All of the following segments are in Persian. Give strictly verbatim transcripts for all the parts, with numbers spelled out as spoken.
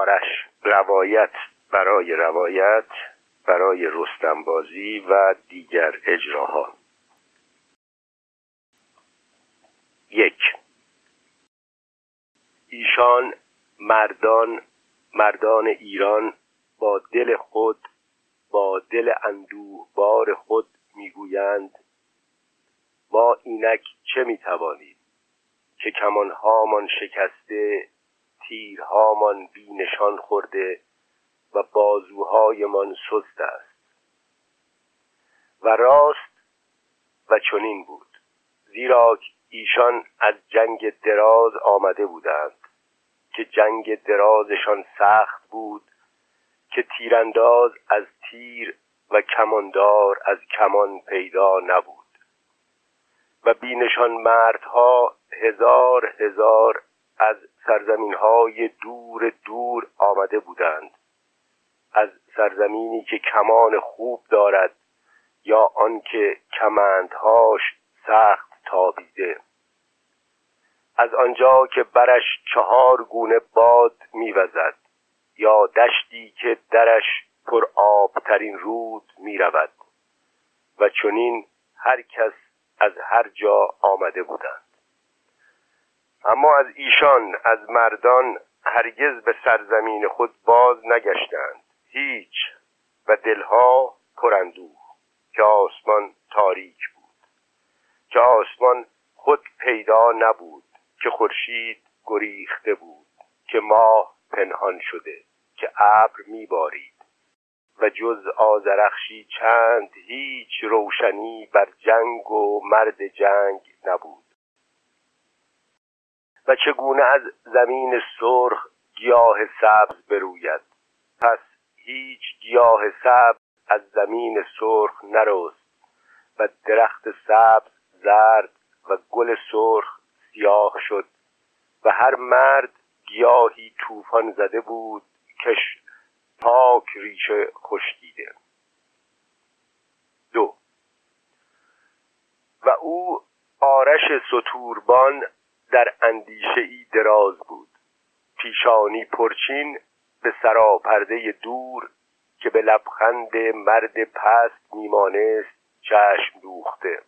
آرش. روایت برای روایت، برای رستمبازی و دیگر اجراها. یک. ایشان مردان مردان ایران با دل خود، با دل اندوهبار خود میگویند ما اینک چه میتوانیم که کمانهامان شکسته، تیرهامان بی نشان خورده و بازوهایمان سست است. و راست و چنین بود، زیرا ایشان از جنگ دراز آمده بودند که جنگ درازشان سخت بود، که تیرانداز از تیر و کماندار از کمان پیدا نبود و بینشان مردها هزار هزار از سرزمین‌های دور دور آمده بودند، از سرزمینی که کمان خوب دارد یا آنکه کمندهاش سخت تابیده، از آنجا که برش چهار گونه باد می‌وزد یا دشتی که درش پر آب ترین رود می رود و چنین هر کس از هر جا آمده بودند. اما از ایشان، از مردان، هرگز به سرزمین خود باز نگشتند هیچ، و دلها پراندوه که آسمان تاریک بود، که آسمان خود پیدا نبود، که خورشید گریخته بود، که ماه پنهان شده، که ابر میبارید و جز آذرخشی چند هیچ روشنی بر جنگ و مرد جنگ نبود. و چگونه از زمین سرخ گیاه سبز بروید، پس هیچ گیاه سبز از زمین سرخ نرست و درخت سبز زرد و گل سرخ سیاه شد و هر مرد گیاهی طوفان زده بود کش پاک ریشه خشکیده. دو. و او آرش ستوربان در اندیشه ای دراز بود، پیشانی پرچین به سراپرده دور که به لبخند مرد پست میمانست چشم دوخته.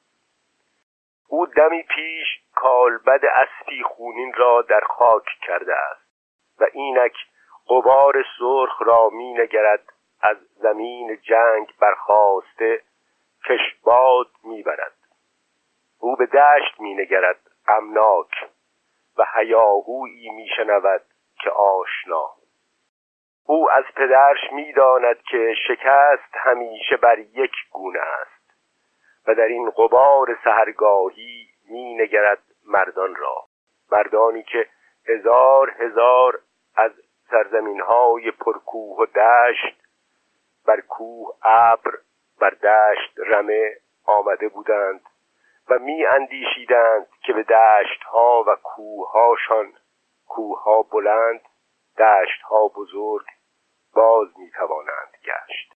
او دمی پیش کالبد اسبی خونین را در خاک کرده است و اینک غبار سرخ را می نگرد از زمین جنگ برخاسته کش باد می برد. او به دشت می نگرد غمناک و هیاهویی می شنود که آشنا. او از پدرش می داند که شکست همیشه بر یک گونه است و در این غبار سحرگاهی می نگرد مردان را، مردانی که هزار هزار از سرزمین‌های پرکوه و دشت، بر کوه ابر، بر دشت رمه آمده بودند و می اندیشیدند که به دشت‌ها و کوه‌هاشان، کوه‌ها بلند، دشت‌ها بزرگ، باز می توانند گشت.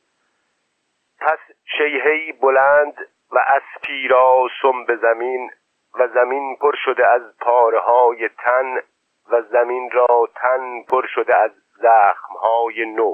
پس شیهه‌ای بلند و اسپی را سم به زمین و زمین پر شده از پاره‌های تن و زمین را تن پر شده از زخم‌های نو.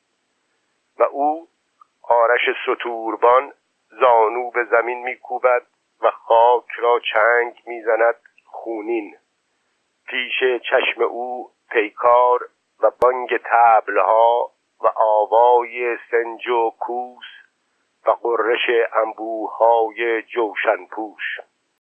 و او آرش ستوربان زانو به زمین می‌کوبد و خاک را چنگ می‌زند خونین. پیش چشم او پیکار و بانگ طبل‌ها و آوای سنج و کوس و غرش انبوه‌های جوشن پوش.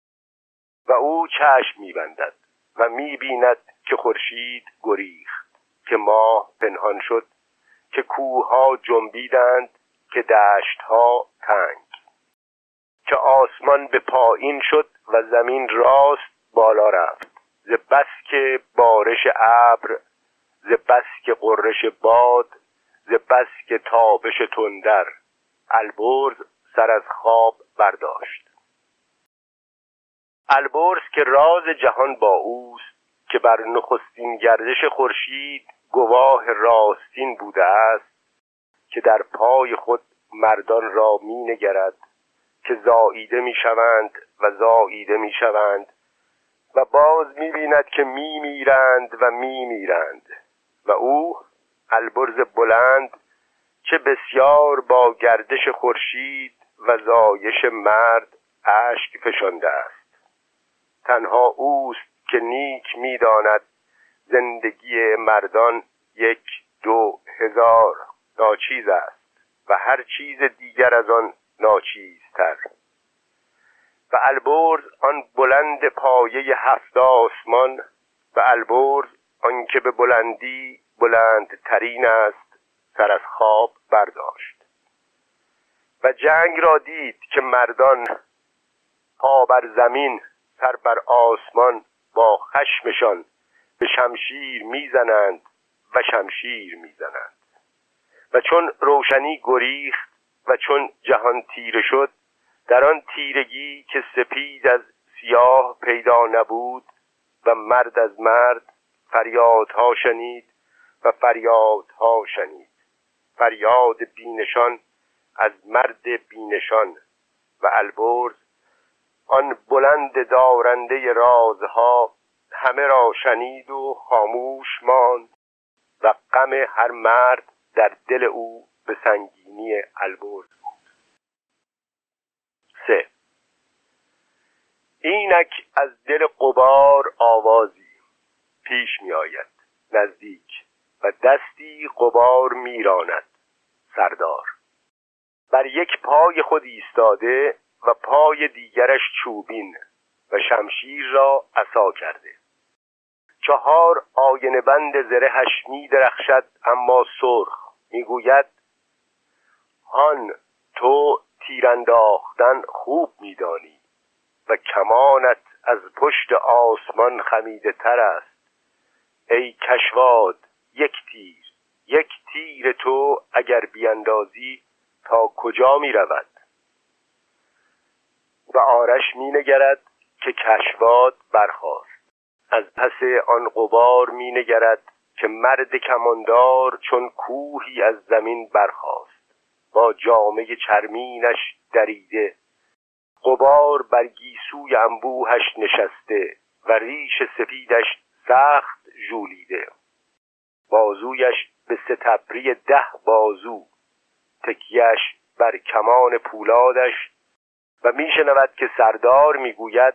و او چشم می‌بندد و می‌بیند که خورشید گریخت، که ماه پنهان شد، که کوه‌ها جنبیدند، که دشت‌ها تنگ، که آسمان به پایین شد و زمین راست بالا رفت، ز بس که بارش ابر، ز بس که غرش باد، ز بس که تابش تندر. البرز سر از خواب برداشت. البرز که راز جهان با اوست، که بر نخستین گردش خورشید گواه راستین بوده است، که در پای خود مردان را می نگرد که زاییده می شوند و زاییده می شوند و باز می بیند که می میرند و می میرند و او البرز بلند چه بسیار با گردش خورشید و زایش مرد اشک فشانده است. تنها اوست که نیک می‌داند زندگی مردان یک دو هزار ناچیز است و هر چیز دیگر از آن ناچیزتر. و البرز آن بلند پایه هفت آسمان و البرز آن که به بلندی بلندترین است سر از خواب برداشت و جنگ را دید که مردان پا بر زمین سر بر آسمان با خشمشان به شمشیر میزنند و شمشیر میزنند و چون روشنی گریخت و چون جهان تیره شد، در آن تیرگی که سپید از سیاه پیدا نبود و مرد از مرد فریادها شنید و فریادها شنید، فریاد بینشان از مرد بینشان و البرز آن بلند دارنده رازها همه را شنید و خاموش ماند و غم هر مرد در دل او به سنگینی البرز بود. سه. اینک از دل غبار آوازی پیش می آید نزدیک و دستی غبار می راند. سردار بر یک پای خود ایستاده و پای دیگرش چوبین و شمشیر را عصا کرده. چهار آینه بند زرهش می درخشد اما سرخ. می گوید هان تو تیرانداختن خوب می دانی و کمانت از پشت آسمان خمیده تر است. ای کشواد یک تیر، یک تیر تو اگر بیاندازی تا کجا می رود؟ و آرش می نگرد که کشواد برخاست. از پس آن غبار می نگرد که مرد کماندار چون کوهی از زمین برخاست، با جامه چرمینش دریده، غبار بر گیسوی انبوهش نشسته و ریش سفیدش سخت ژولیده. بازویش به ستبری ده بازو، تکیهش بر کمان پولادش و می شنود که سردار می گوید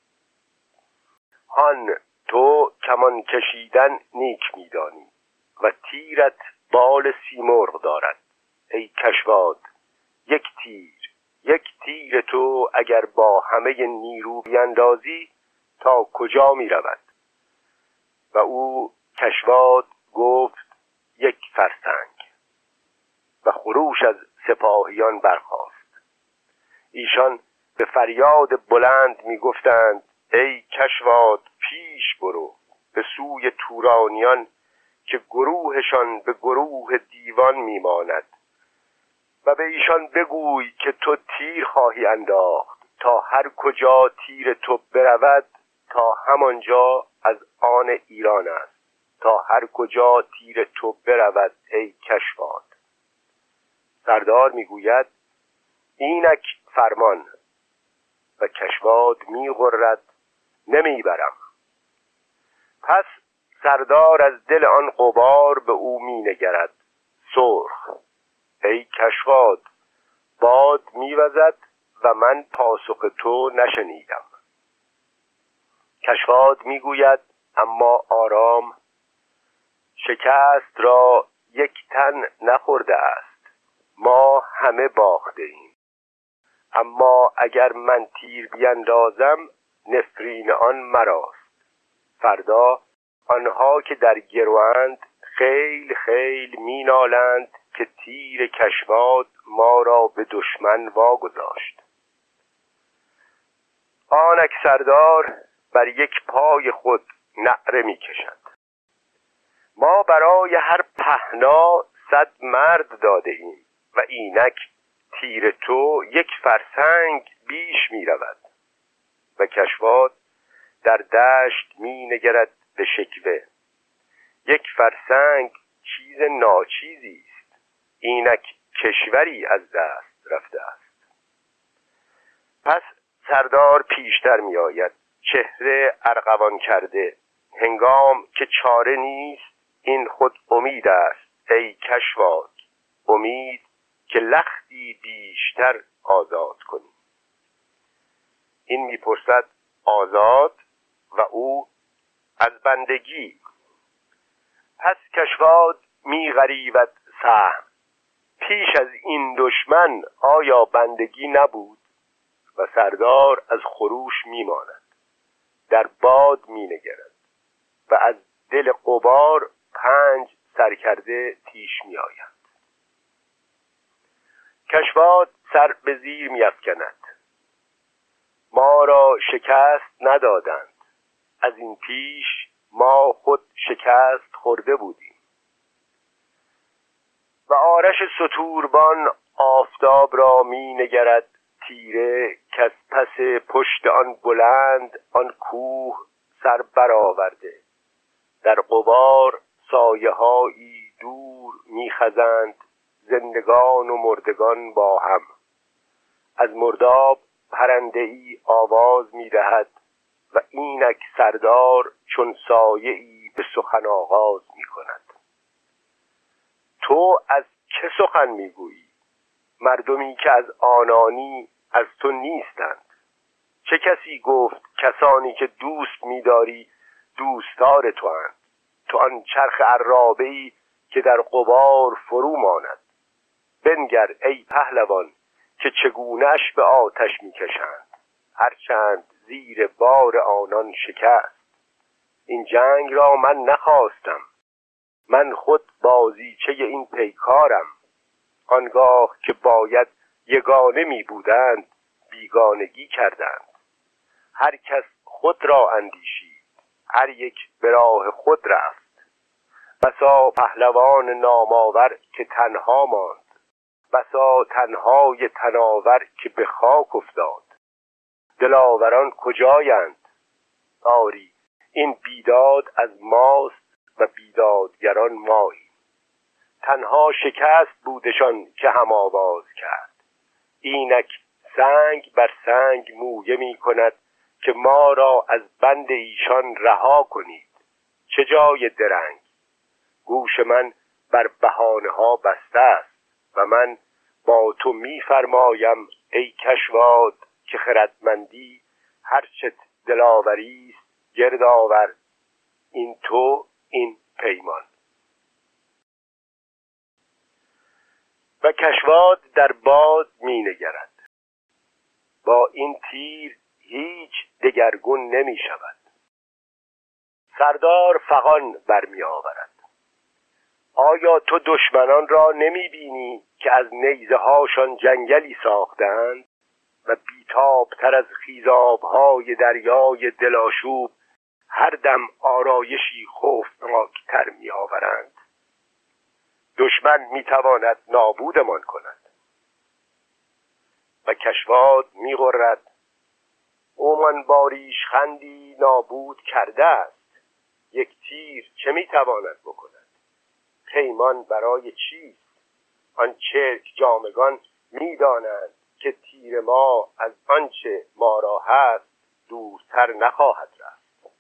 هان تو کمان کشیدن نیک می دانی و تیرت بال سیمرغ دارد. ای کشواد یک تیر، یک تیر تو اگر با همه نیرو بیاندازی تا کجا می رود؟ و او کشواد گفت یک فرسنگ و خروش از سپاهیان برخاست. ایشان به فریاد بلند می گفتند ای کشواد پیش برو به سوی تورانیان که گروهشان به گروه دیوان می ماند و به ایشان بگوی که تو تیر خواهی انداخت تا هر کجا تیر تو برود تا همانجا از آن ایران است. تا هر کجا تیر تو برود ای کشواد. سردار میگوید اینک فرمان و کشواد میغرد نمیبرم. پس سردار از دل آن غبار به او مینگرد سرخ. ای کشواد باد میوزد و من پاسخ تو نشنیدم. کشواد میگوید اما آرام شکست را یک تن نخورده است، ما همه باخته ایم. اما اگر من تیر بیندازم نفرین آن مراست. فردا آنها که در گروند خیل خیل می نالند که تیر کشواد ما را به دشمن واگذاشت. آنک سردار بر یک پای خود نعره می کشد. ما برای هر پهنا صد مرد داده ایم و اینک تیر تو یک فرسنگ بیش می رود. و کشواد در دشت می نگرد به شکوه. یک فرسنگ چیز ناچیزی است، اینک کشوری از دست رفته است. پس سردار پیشتر می آید چهره ارغوان کرده. هنگام که چاره نیست این خود امید است ای کشواد، امید که لختی بیشتر آزاد کنی. این میپرسد آزاد و او از بندگی. پس کشواد میغریبد سهم، پیش از این دشمن آیا بندگی نبود؟ و سردار از خروش میماند، در باد مینگرد و از دل غبار پنج سرکرده پیش میآید. کشواد سر به زیر میافکند. ما را شکست ندادند، از این پیش ما خود شکست خورده بودیم. و آرش ستوربان آفتاب را می نگرد تیره، که از پس پشت آن بلند آن کوه سر برآورده. در غبار سایه هایی دور می خزند، زندگان و مردگان با هم. از مرداب پرنده ای آواز می دهد و اینک سردار چون سایه ای به سخن آغاز می کند. تو از چه سخن می گویی؟ مردمی که از آنانی از تو نیستند. چه کسی گفت کسانی که دوست می داری دوستدار تو اند؟ تو آن چرخ عرابه‌ای که در غبار فرو ماند. بنگر ای پهلوان که چگونه‌اش به آتش می کشند، هرچند زیر بار آنان شکست. این جنگ را من نخواستم، من خود بازیچه این پیکارم. آنگاه که باید یگانه می بودند بیگانگی کردند. هر کس خود را اندیشید، هر یک به راه خود رفت. بسا پهلوان نامآور که تنها ماند، بسا تنهای تناور که به خاک افتاد. دلاوران کجایند؟ آری این بیداد از ماست و بیدادگران مایی. تنها شکست بودشان که هم آواز کرد. اینک سنگ بر سنگ مویه می کند که ما را از بند ایشان رها کنید. چه جای درنگ؟ گوش من بر بهانه ها بسته است و من با تو می فرمایم ای کشواد که خردمندی هرچت دلاوری است گرد آور. این تو این پیمان. و کشواد در باد می نگرد. با این تیر هیچ دگرگون نمی شود. سردار فغان برمی آورد. آیا تو دشمنان را نمی بینی که از نیزه هاشان جنگلی ساختند و بیتابتر از خیزابهای دریای دلاشوب هر دم آرایشی خوفناکتر می آورند؟ دشمن می تواند نابودمان کند. و کشواد می غرد. اومان باریش خندی نابود کرده است. یک تیر چه می تواند بکند؟ پیمان برای چیست؟ آن چرک جامگان می دانند که تیر ما از آنچه ما را هست دورتر نخواهد رفت.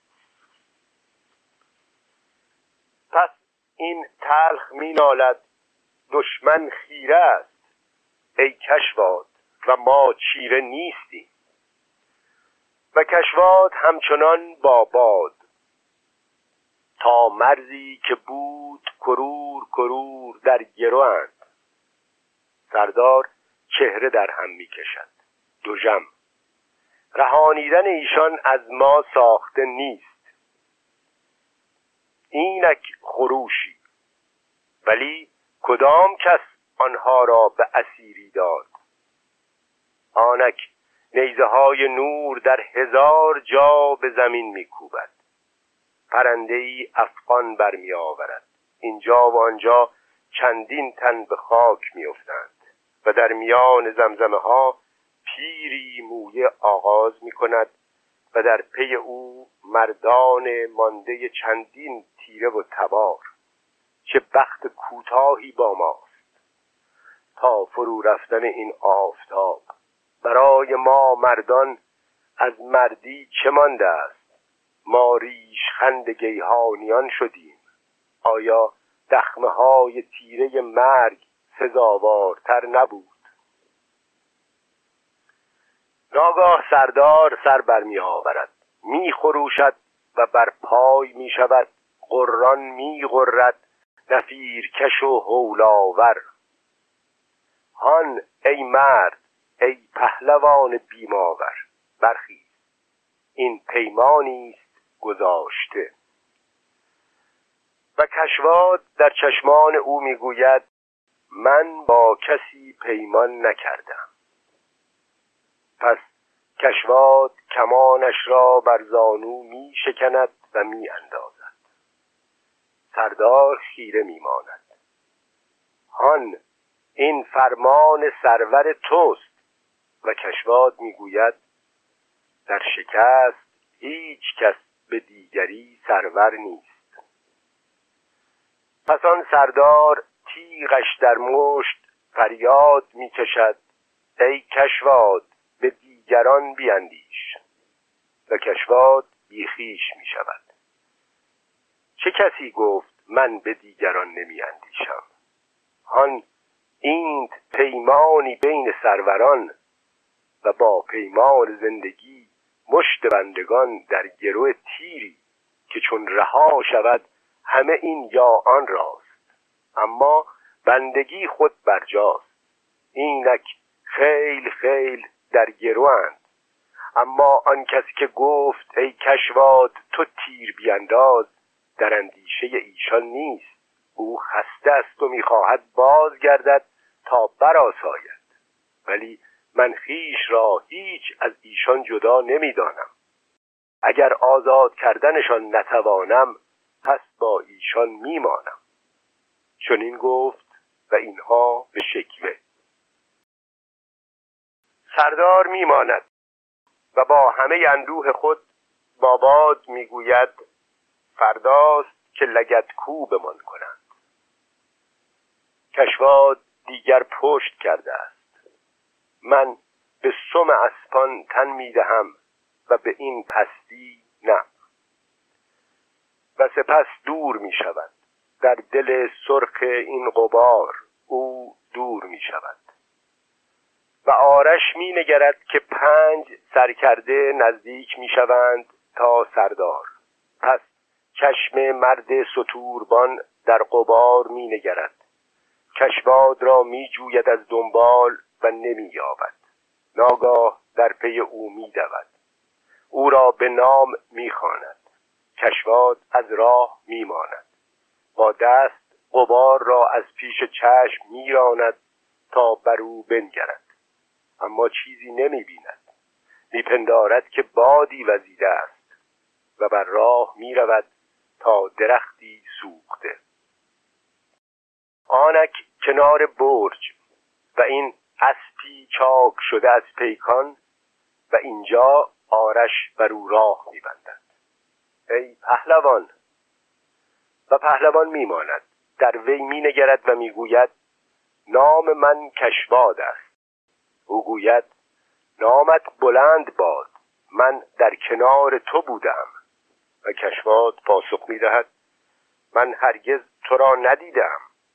پس این تلخ می نالد دشمن خیره است ای کشواد و ما چیره نیستیم. و کشواد همچنان با باد تا مرزی که بود کرور کرور در گروند. سردار چهره در هم می کشد. دوژم رهانیدن ایشان از ما ساخته نیست. اینک خروشی، ولی کدام کس آنها را به اسیری داد؟ آنک نیزه های نور در هزار جا به زمین می کوبد. پرنده ای افغان برمی آورد. اینجا و آنجا چندین تن به خاک می افتند و در میان زمزمه ها پیری مویه آغاز می کند و در پی او مردان مانده چندین تیره و تبار. چه بخت کوتاهی با ماست تا فرو رفتن این آفتاب. برای ما مردان از مردی چه مانده است؟ ما ریشخند گیهانیان شدیم. آیا دخمه های تیره مرگ سزاوارتر نبود؟ ناگاه سردار سر برمی آورد، می خروشد و بر پای می شود، قران می غرد، نفیرکش و هولاور. هان ای مرد، ای پهلوان بیماور، برخیز، این پیمانی است گذاشته. و کشواد در چشمان او میگوید من با کسی پیمان نکردم. پس کشواد کمانش را بر زانو می شکند و می اندازد. سردار خیره می ماند. هان این فرمان سرور توست. و کشواد می گوید در شکست هیچ کس به دیگری سرور نیست. پس آن سردار تیغش در مشت فریاد می کشد ای کشواد به دیگران بیندیش. و کشواد بیخیش می شود. چه کسی گفت من به دیگران نمی اندیشم؟ هان این پیمانی بین سروران و با پیمان زندگی مشت بندگان در گرو تیری که چون رها شود همه این یا آن راست، اما بندگی خود برجاست. اینک خیل خیل در گروند، اما آن کسی که گفت ای کشواد تو تیر بینداز در اندیشه ایشان نیست. او خسته است و میخواهد باز گردد تا برآساید، ولی من خیش را هیچ از ایشان جدا نمیدانم. اگر آزاد کردنشان نتوانم پس با ایشان میمانم. چنین گفت و اینها به شکوه. سردار میماند و با همه اندوه خود با باد میگوید فرداست که لگد کوبمان کنند. کشواد دیگر پشت کرده است. من به سم اسپان تن میدهم و به این پستی نه. و سپس دور می شود. در دل سرخ این غبار او دور می شود. و آرش می نگرد که پنج سرکرده نزدیک می شوند تا سردار. پس چشم مرد ستوربان در غبار می نگرد. کشواد را می جوید از دنبال و نمی یابد. ناگاه در پی او می دود. او را به نام می خواند. کشواد از راه می ماند. با دست غبار را از پیش چشم می راند تا بر او بنگرد، اما چیزی نمی بیند. می پندارد که بادی وزیده است و بر راه می رود تا درختی سوخته. آنک کنار برج و این اسبی چاک شده از پیکان و اینجا آرش بر او راه می بندد. ای پهلوان! و پهلوان می ماند. در وی می نگرد و می گوید نام من کشواد است. او گوید نامت بلند باد، من در کنار تو بودم. و کشواد پاسخ می دهد من هرگز تو را ندیدم.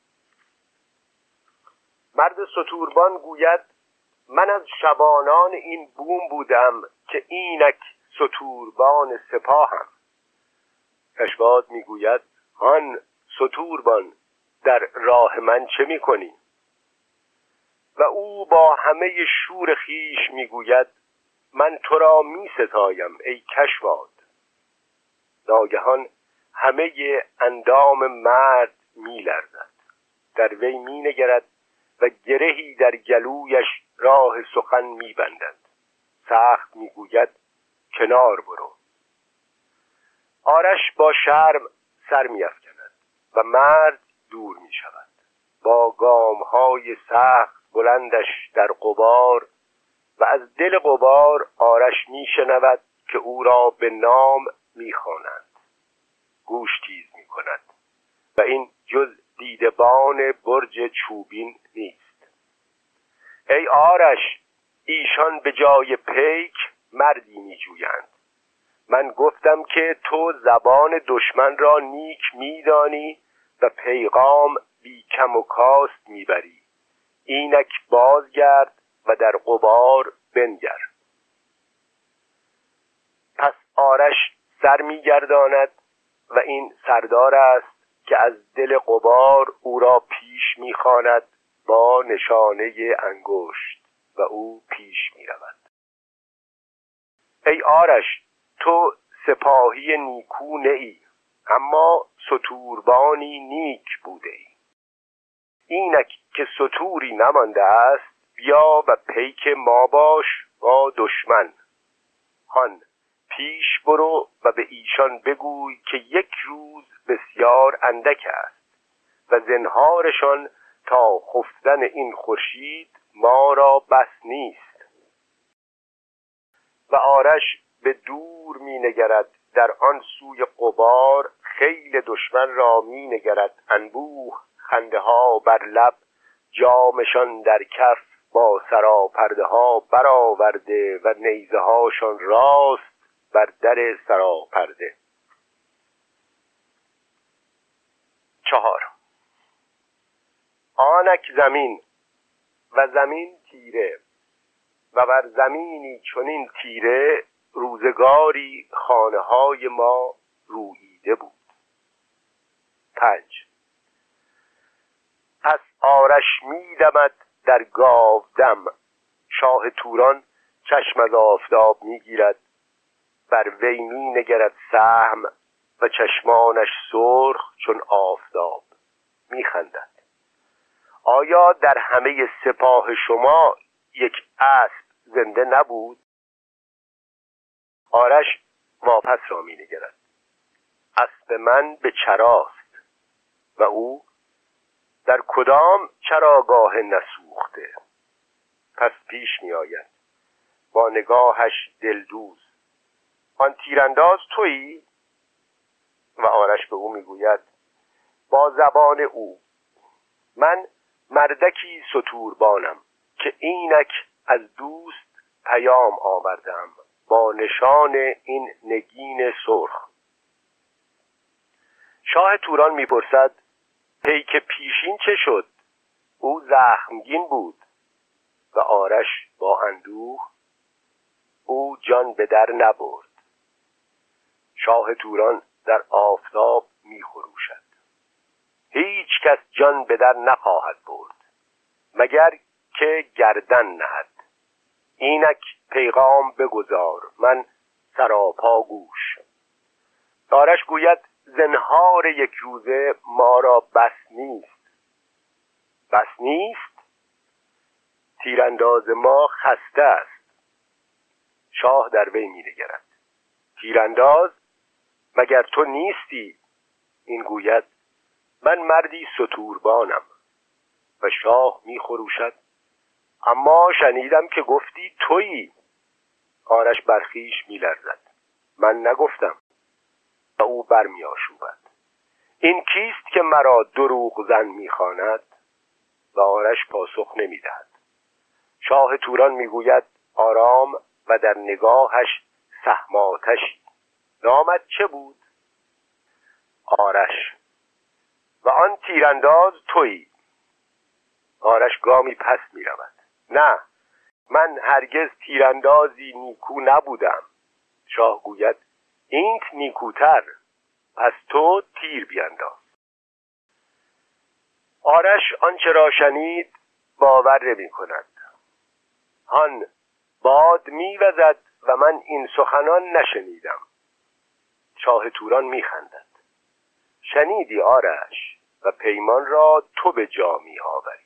مرد ستوربان گوید من از شبانان این بوم بودم که اینک ستوربان سپاهم. کشواد می گوید هان ستوربان در راه من چه می کنی؟ و او با همه شور خیش می گوید من تو را می ستایم ای کشواد. ناگهان همه اندام مرد می لرزد. در وی می نگرد و گرهی در گلویش راه سخن می بندد. سخت می گوید کنار برو. آرش با شرم سر می افکند و مرد دور می شود. با گامهای سخت بلندش در غبار و از دل غبار آرش می شنود که او را به نام می خوانند. گوش تیز می کند و این جز دیدبان برج چوبین نیست. ای آرش، ایشان به جای پیک مردی می جویند. من گفتم که تو زبان دشمن را نیک می دانی و پیغام بی کم و کاست میبری. اینک بازگرد و در غبار بنگر. پس آرش سر میگرداند و این سردار است که از دل غبار او را پیش میخواند با نشانه انگشت و او پیش میرود. ای آرش، تو سپاهی نیکو نه ای، اما ستوربانی نیک بوده ای. اینک که ستوری نمانده است، بیا و پیک ما باش با دشمن. هان پیش برو و به ایشان بگوی که یک روز بسیار اندک است و زنهارشان تا خفتن این خورشید ما را بس نیست. و آرش به دور می نگرد، در آن سوی غبار خیل دشمن را می نگرد، انبوه خنده ها بر لب، جامشان در کف، با سراپرده ها برآورده و نیزه هاشان راست بر در سراپرده. چهار. آنک زمین و زمین تیره و بر زمینی چنین تیره، روزگاری خانه های ما روییده بود. پنج. پس آرش می‌دمد در گاودم، شاه توران چشم از آفتاب می‌گیرد، بر وی می‌نگرد سهم و چشمانش سرخ چون آفتاب، می‌خندد. آیا در همه سپاه شما یک اسب زنده نبود؟ آرش واپس را می‌نگرد. اسب من به چراست و او در کدام چراگاه نسوخته. پس پیش می آید با نگاهش دلدوز. آن تیرانداز تویی؟ و آرش به او می گوید با زبان او من مردکی ستوربانم که اینک از دوست پیام آوردم با نشان این نگین سرخ. شاه توران می پرسد پیک پیشین چه شد؟ او زخمگین بود. و آرش با اندوه او جان به در نبرد. شاه توران در آفتاب می خروشد. هیچ کس جان به در نخواهد برد مگر که گردن نهد. اینک پیغام بگذار، من سراپا گوش. آرش گوید زنهار یک روزه ما را بس نیست. بس نیست؟ تیرانداز ما خسته است. شاه در وی می نگرد. تیرانداز مگر تو نیستی؟ این گوید من مردی ستوربانم. و شاه می خروشد اما شنیدم که گفتی تویی. آرش برخیش می لرزد. من نگفتم. و او بر می آشوبد. این کیست که مرا دروغ زن می خواند؟ و آرش پاسخ نمی دهد. شاه توران می گوید آرام و در نگاهش سهم آتشی. نامت چه بود؟ آرش. و آن تیرانداز تویی. آرش گامی پس می رود. نه، من هرگز تیراندازی نیکو نبودم. شاه گوید اینت نیکوتر، پس تو تیر بینداز. آرش آنچه را شنید باور نمی کند. هان باد می وزد و من این سخنان نشنیدم. شاه توران می خندد. شنیدی آرش و پیمان را تو به جا می آوری.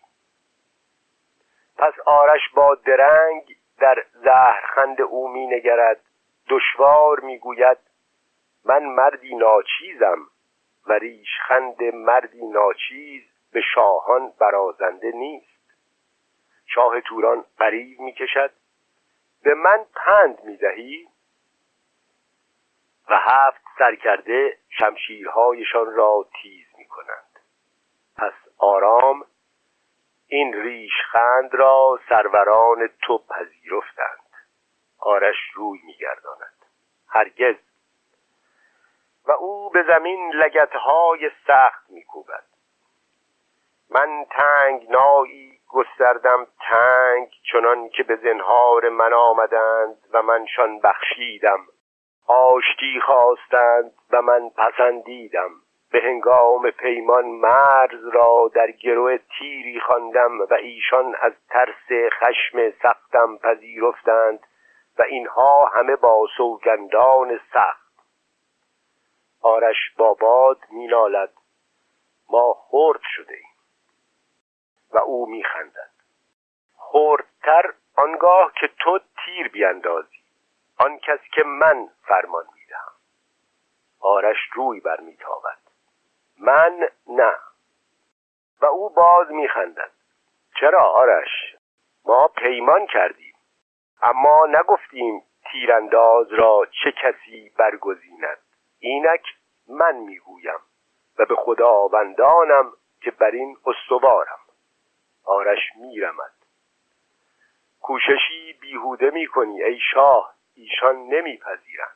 پس آرش با درنگ در زهرخند او می نگرد. دشوار می گوید من مردی ناچیزم و ریشخند مردی ناچیز به شاهان برازنده نیست. شاه توران غریو می کشد. به من پند می دهی؟ و هفت سرکرده شمشیرهایشان را تیز می کنند. پس آرام این ریشخند را سروران تو پذیرفتند. آرش روی می گرداند. هرگز. و او به زمین لگدهای سخت می‌کوبد. من تنگنایی گستردم تنگ، چنان که به زنهار من آمدند و منشان بخشیدم. آشتی خواستند و من پسندیدم. به هنگام پیمان مرز را در گرو تیری خواندم و ایشان از ترس خشم سختم پذیرفتند و اینها همه با سوگندان سخت. آرش با باد می‌نالد ما خرد شده ایم و او می‌خندد. خردتر آنگاه که تو تیر بیاندازی، آن کس که من فرمان میدهم. آرش روی برمیتابد. من نه. و او باز میخندد. چرا آرش؟ ما پیمان کردیم، اما نگفتیم تیرانداز را چه کسی برگزیند. اینک من میگویم و به خداوندانم که بر این استوارم. آرش میرمد. کوششی بیهوده میکنی ای شاه، ایشان نمیپذیرند.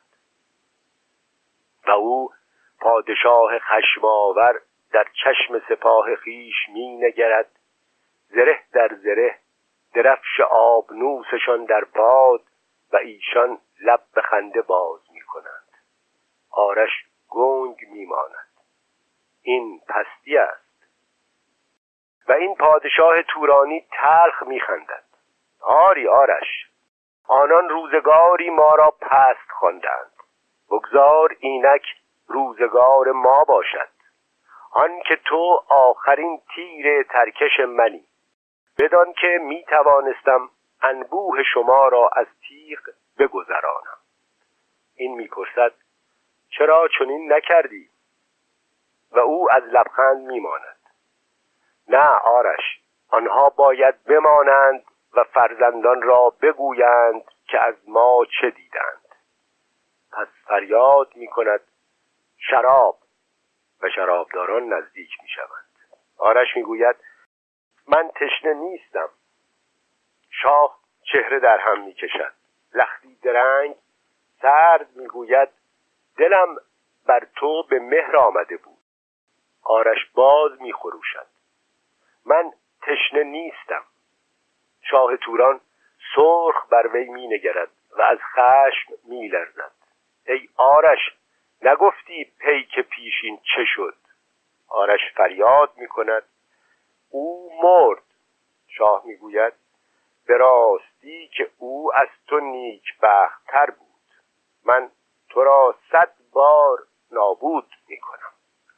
و او پادشاه خشماور در چشم سپاه خیش می نگرد. زره در زره درفش آبنوسشان در باد و ایشان لب به خنده باز می کنند. آرش گنگ می ماند. این پستی است. و این پادشاه تورانی تلخ می خندد. آری آرش، آنان روزگاری ما را پست خواندند. بگذار اینک روزگار ما باشد. آن که تو آخرین تیر ترکش منی، بدان که می توانستم انبوه شما را از تیغ بگذرانم. این می پرسد چرا چنین نکردی؟ و او از لبخند می ماند. نه آرش، آنها باید بمانند و فرزندان را بگویند که از ما چه دیدند. پس فریاد می کند شراب، و شرابداران نزدیک می شوند. آرش می گوید من تشنه نیستم. شاه چهره در هم می کشد. لختی درنگ سرد می گوید دلم بر تو به مهر آمده بود. آرش باز می خروشد. من تشنه نیستم. شاه توران سرخ بر وی می نگرد و از خشم می لرزد. ای آرش، نگفتی پیک پیشین چه شد؟ آرش فریاد می کند او مرد. شاه می گوید به راستی که او از تو نیک بخت‌تر بود. من تو را صد بار نابود می کنم.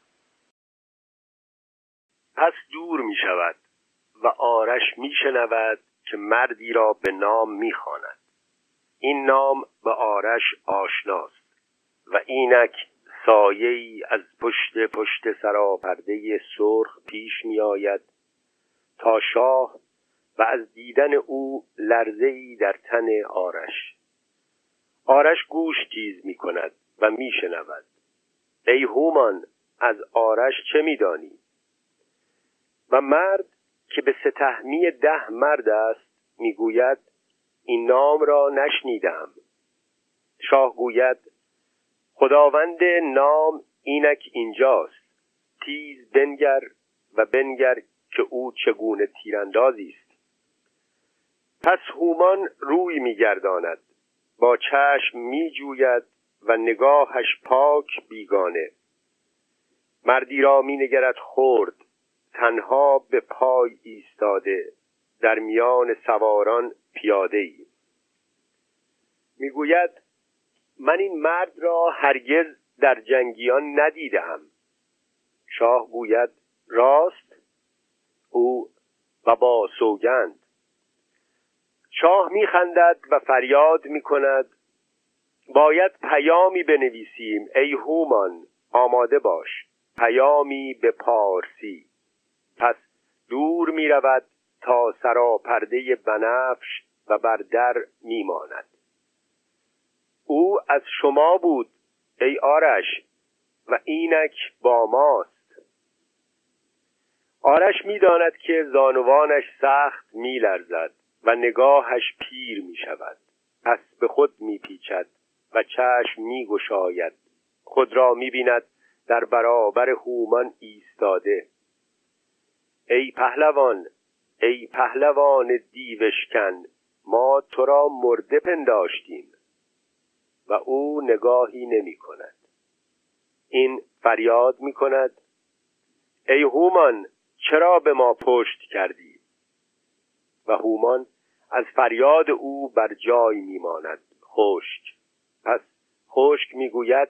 پس دور می شود و آرش می شنود که مردی را به نام می خواند. این نام به آرش آشناست و اینک سایه‌ای از پشت پشت سراپرده سرخ پیش می آید تا شاه و از دیدن او لرزه‌ای در تن آرش. آرش گوش تیز می کند و می شنود. ای هومان، از آرش چه می دانی؟ و مرد که به ستهمی ده مرد است می گوید این نام را نشنیدم. شاه گوید خداوند نام اینک اینجاست. تیز بنگر و بنگر که او چگونه تیراندازی است. پس هومان روی می‌گرداند، با چشم می‌جوید و نگاهش پاک بیگانه. مردی را می‌نگرد خرد، تنها به پای ایستاده، در میان سواران پیاده‌ای. می‌گوید من این مرد را هرگز در جنگیان ندیدم. شاه گوید راست؟ او و با سوگند. شاه می‌خندد و فریاد می‌کند باید پیامی بنویسیم ای هومان، آماده باش. پیامی به پارسی. پس دور می‌رود تا سراپرده بنفش و بر در می‌ماند. او از شما بود ای آرش و اینک با ماست. آرش می‌داند که زانوانش سخت می‌لرزد و نگاهش پیر می‌شود. پس به خود می‌پیچد و چشم می‌گشاید. خود را می‌بیند در برابر هومان ایستاده. ای پهلوان، ای پهلوان دیوشکن، ما تو را مرده پنداشتیم. و او نگاهی نمی کند. این فریاد می کند: ای هومان، چرا به ما پشت کردی؟ و هومان از فریاد او بر جای می ماند، خشک. پس خشک می گوید: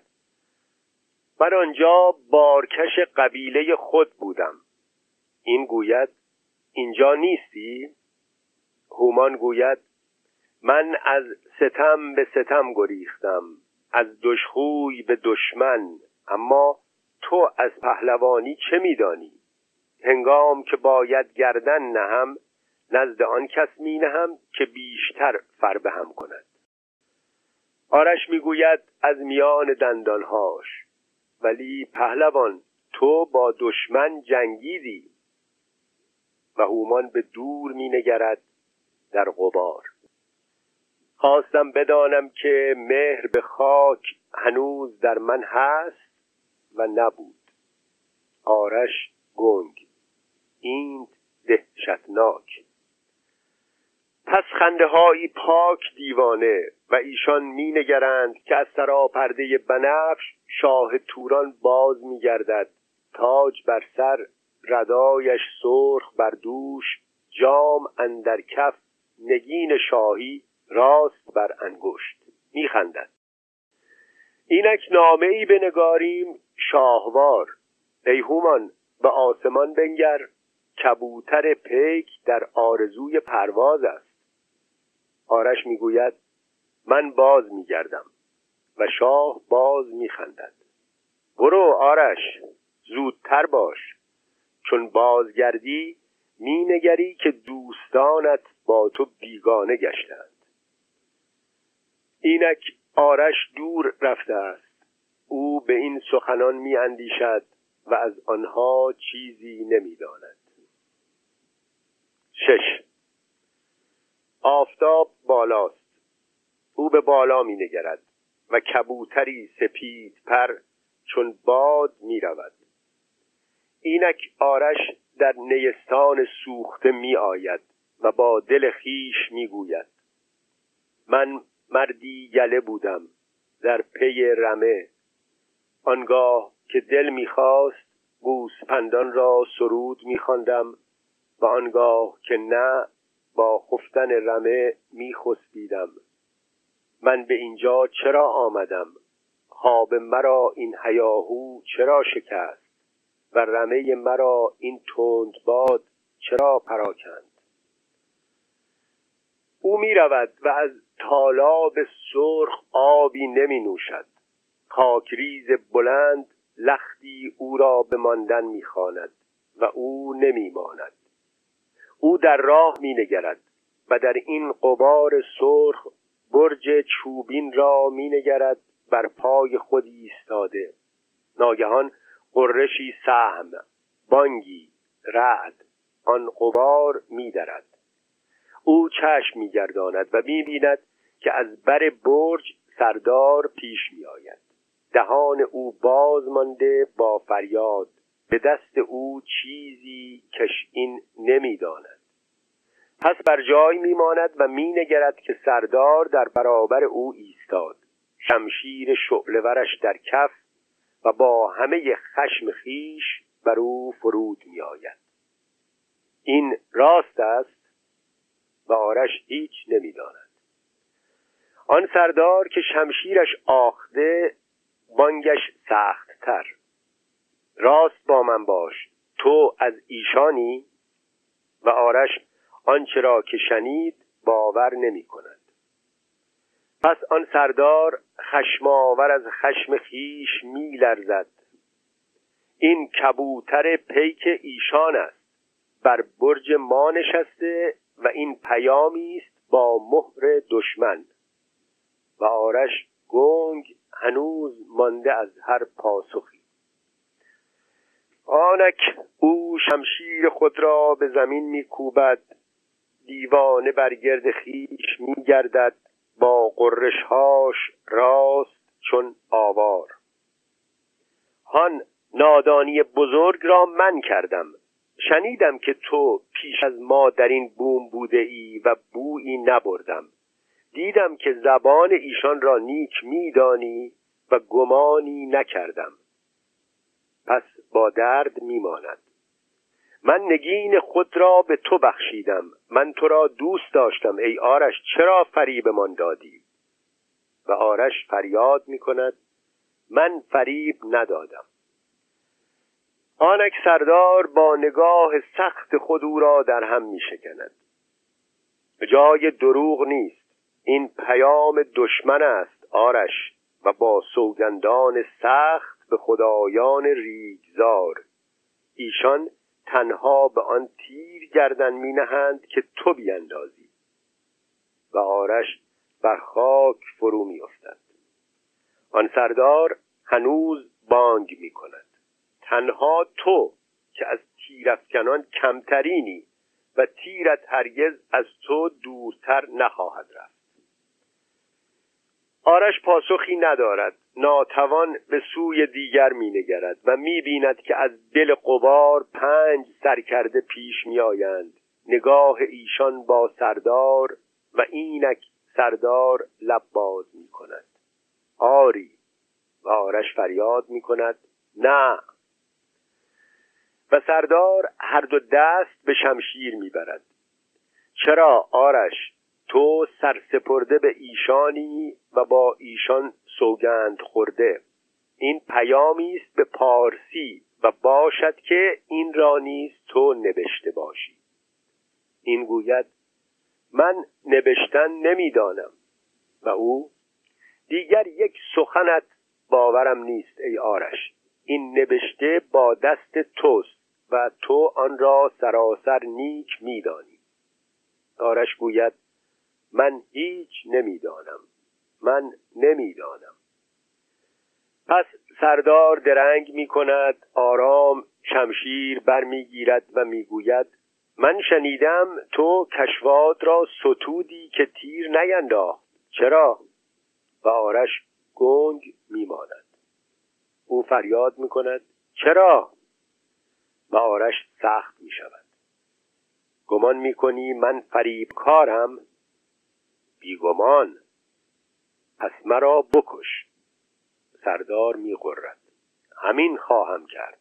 من آنجا بارکش قبیله خود بودم. این گوید: اینجا نیستی؟ هومان گوید: من از ستم به ستم گریختم، از دشخوی به دشمن، اما تو از پهلوانی چه می‌دانی؟ هنگام که باید گردن نهم، نزد آن کس می‌نهم که بیشتر فربهم کند. آرش می‌گوید از میان دندانهاش: ولی پهلوان، تو با دشمن جنگیدی. و هومان به دور می‌نگرد در غبار. خواستم بدانم که مهر به خاک هنوز در من هست و نبود. آرش گنگ، این دهشتناک. پس خنده هایی پاک دیوانه و ایشان می نگرند که از سراپرده بنفش شاه توران باز می گردد، تاج بر سر، ردایش سرخ بر دوش، جام اندر کف، نگین شاهی راست بر انگشت. می خندد. اینک نامه ای بنگاریم شاهوار. ای هومان، به آسمان بنگر، کبوتر پیک در آرزوی پرواز است. آرش میگوید: من باز میگردم. و شاه باز میخندد. برو آرش، زودتر باش، چون بازگردی مینگری که دوستانت با تو بیگانه گشتند. اینک آرش دور رفته است. او به این سخنان می اندیشد و از آنها چیزی نمی داند. شش. آفتاب بالاست. او به بالا می نگرد و کبوتری سپید پر چون باد می رود. اینک آرش در نیستان سوخته می آید و با دل خیش می گوید: من مردی یله بودم در پی رمه، آنگاه که دل می‌خواست گوسپندان را سرود می‌خواندم و آنگاه که نه با خفتن رمه می‌خسبیدم. من به اینجا چرا آمدم؟ خواب مرا این هیاهو چرا شکست و رمه مرا این تند باد چرا پراکند؟ او می رود و از تالاب سرخ آبی نمی نوشد. خاکریز بلند لختی او را به ماندن می خواند و او نمی ماند. او در راه می نگرد و در این غبار سرخ برج چوبین را می نگرد بر پای خود ایستاده. ناگهان غرشی سهم، بانگی، رعد آن غبار می درد. او چشم می گرداند و می بیند که از بر برج سردار پیش می آید. دهان او باز مانده با فریاد، به دست او چیزی کش این نمی داند. پس بر جای می ماند و می نگرد که سردار در برابر او ایستاد، شمشیر شعله‌ورش در کف و با همه خشم خیش بر او فرود می آید. این راست است؟ و آرش هیچ نمی داند. آن سردار که شمشیرش آخته بانگش سخت تر: راست با من باش، تو از ایشانی؟ و آرش آنچه را که شنید باور نمی کند. پس آن سردار خشماور از خشم خیش می لرزد: این کبوتر پیک ایشان است، بر برج ما نشسته و این پیامی است با مهر دشمن. و آرش گنگ هنوز مانده از هر پاسخی. آنک او شمشیر خود را به زمین می‌کوبد، دیوانه بر گرد خیش می‌گردد با قرش‌هاش راست چون آوار. هان نادانی بزرگ را من کردم. شنیدم که تو پیش از ما در این بوم بوده ای و بویی نبردم. دیدم که زبان ایشان را نیک میدانی و گمانی نکردم. پس با درد میماند. من نگین خود را به تو بخشیدم. من تو را دوست داشتم ای آرش، چرا فریب من دادی؟ و آرش فریاد میکند من فریب ندادم. آنک سردار با نگاه سخت خود او را در هم میشکند. جای دروغ نیست. این پیام دشمن است آرش، و با سوگندان سخت به خدایان ریگزار. ایشان تنها به آن تیر گردن می نهند که تو بیندازی. و آرش بر خاک فرو می افتد. آن سردار هنوز بانگ می کند. تنها تو که از تیرافکنان کمترینی و تیرت هرگز از تو دورتر نخواهد رفت. آرش پاسخی ندارد. ناتوان به سوی دیگر می نگرد و می بیند که از دل غبار پنج سرکرده پیش می آیند. نگاه ایشان با سردار و اینک سردار لب باز می کند. آری. و آرش فریاد می کند نه. و سردار هر دو دست به شمشیر می برد. چرا آرش؟ تو سرسپرده به ایشانی و با ایشان سوگند خورده. این پیامی است به پارسی و باشد که این را نیز تو نوشته باشی. این گوید من نوشتن نمیدانم. و او دیگر یک سخنت باورم نیست ای آرش. این نوشته با دست توست و تو آن را سراسر نیک میدانی. آرش گوید من هیچ نمیدانم. من نمیدانم. پس سردار درنگ می کند. آرام شمشیر بر می گیرد و می گوید من شنیدم تو کشواد را ستودی که تیر نینداخت. چرا؟ و آرش گنگ می ماند. او فریاد می کند چرا؟ و آرش سخت می شود. گمان می کنی من فریبکارم؟ بیگمان. پس مرا بکش. سردار می غرد. همین خواهم کرد.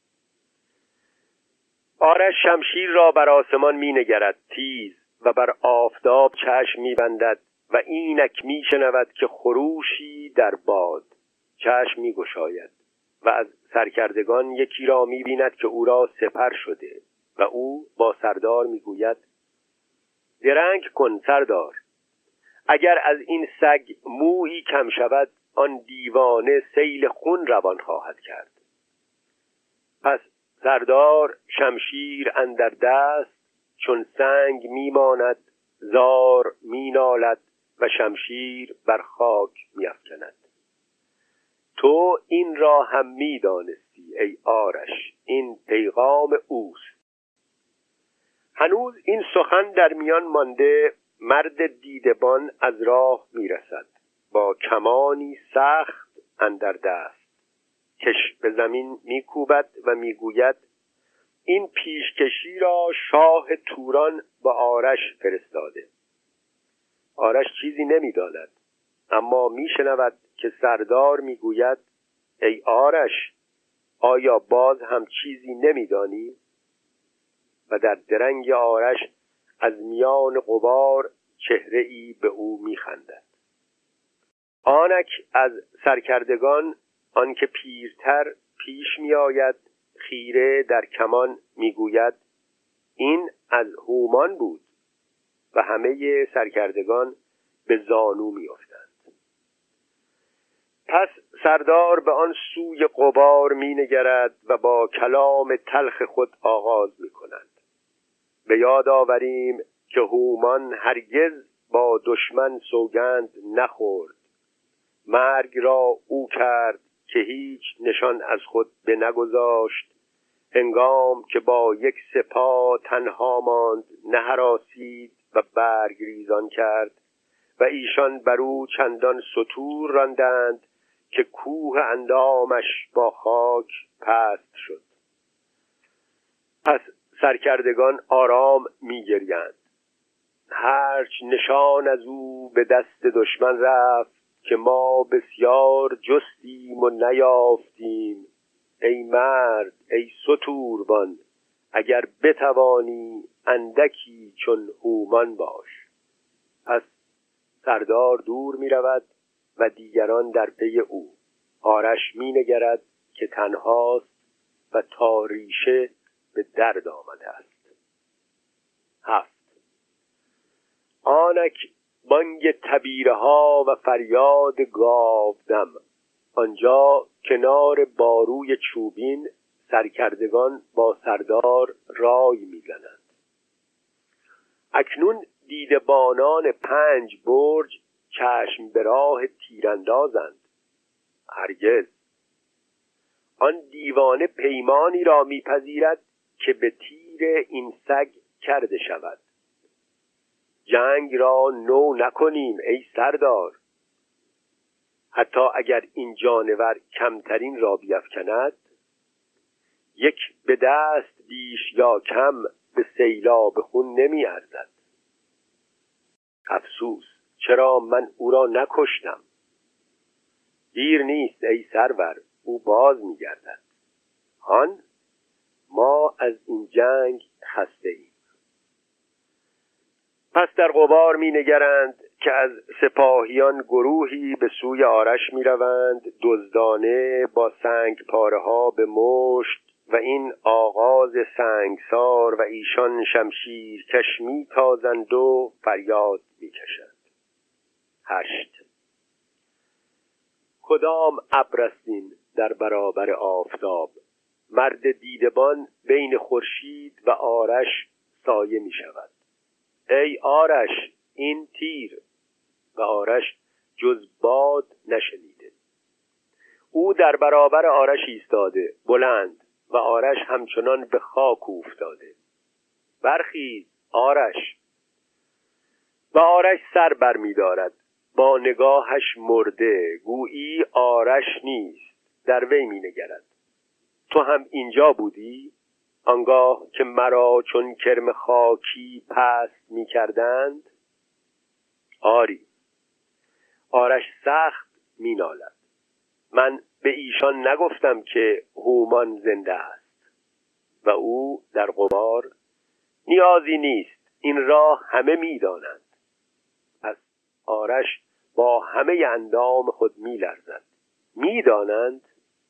آرش شمشیر را بر آسمان می نگرد تیز و بر آفتاب چشم می بندد و اینک می شنود که خروشی در باد. چشم می گشاید و از سرکردگان یکی را می بیند که او را سپر شده و او با سردار می گوید درنگ کن سردار. اگر از این سگ مویی کم شود آن دیوانه سیل خون روان خواهد کرد. پس سردار شمشیر اندر دست چون سنگ میماند، زار مینالد و شمشیر بر خاک میافکند. تو این را هم میدانستی ای آرش، این پیغام اوست. هنوز این سخن در میان مانده، مرد دیدبان از راه میرسد با کمانی سخت اندر دست. کش به زمین میکوبد و میگوید این پیشکشی را شاه توران با آرش فرستاده. آرش چیزی نمیداند، اما میشنود که سردار میگوید ای آرش، آیا باز هم چیزی نمیدانی؟ و در درنگ آرش از میان غبار چهره ای به او میخندد. آنک از سرکردگان آنکه پیرتر پیش میآید خیره در کمان میگوید این از هومان بود و همه سرکردگان به زانو میافتند. پس سردار به آن سوی غبار مینگرد و با کلام تلخ خود آغاز میکند. به یاد آوریم که هومان هرگز با دشمن سوگند نخورد. مرگ را او کرد که هیچ نشان از خود به نگذاشت. هنگام که با یک سپاه تنها ماند نهراسید و برگ ریزان کرد و ایشان بر او چندان ستور راندند که کوه اندامش با خاک پست شد. پس سرکردگان آرام می گریند. هرچ نشان از او به دست دشمن رفت که ما بسیار جستیم و نیافتیم. ای مرد، ای ستوربان، اگر بتوانی اندکی چون هومان باش. پس سردار دور می رود و دیگران در پی او. آرش می نگرد که تنهاست و تا ریشه به درد آمده است. هفت. آنک بانگ تبیره ها و فریاد گاودم. آنجا کنار باروی چوبین سرکردگان با سردار رای میزنند. اکنون دیدبانان پنج برج چشم به راه تیراندازند. هرگز. آن دیوانه پیمانی را میپذیرد که به تیر این سگ کرده شود. جنگ را نو نکنیم ای سردار. حتی اگر این جانور کمترین را بیفکند، یک به دست بیش یا کم به سیلاب خون نمی ارزد. افسوس، چرا من او را نکشتم؟ دیر نیست ای سرور، او باز می گردد. هان، ما از این جنگ خسته ایم. پس در غبار می نگرند که از سپاهیان گروهی به سوی آرش می روند، دزدانه با سنگ پاره ها به مشت، و این آغاز سنگسار و ایشان شمشیر کش می تازند و فریاد می کشند. هشت. کدام ابر است این در برابر آفتاب؟ مرد دیدبان بین خورشید و آرش سایه می شود. ای آرش، این تیر. و آرش جز باد نشنیده. او در برابر آرش ایستاده بلند و آرش همچنان به خاک افتاده. برخیز آرش. و آرش سر بر می دارد، با نگاهش مرده، گویی آرش نیست، در وی می نگرد. تو هم اینجا بودی؟ آنگاه که مرا چون کرم خاکی پست می کردند؟ آری. آرش سخت می نالد. من به ایشان نگفتم که هومان زنده است. و او در غبار: نیازی نیست، این راه همه می دانند. پس آرش با همه اندام خود می لرزد. می دانند؟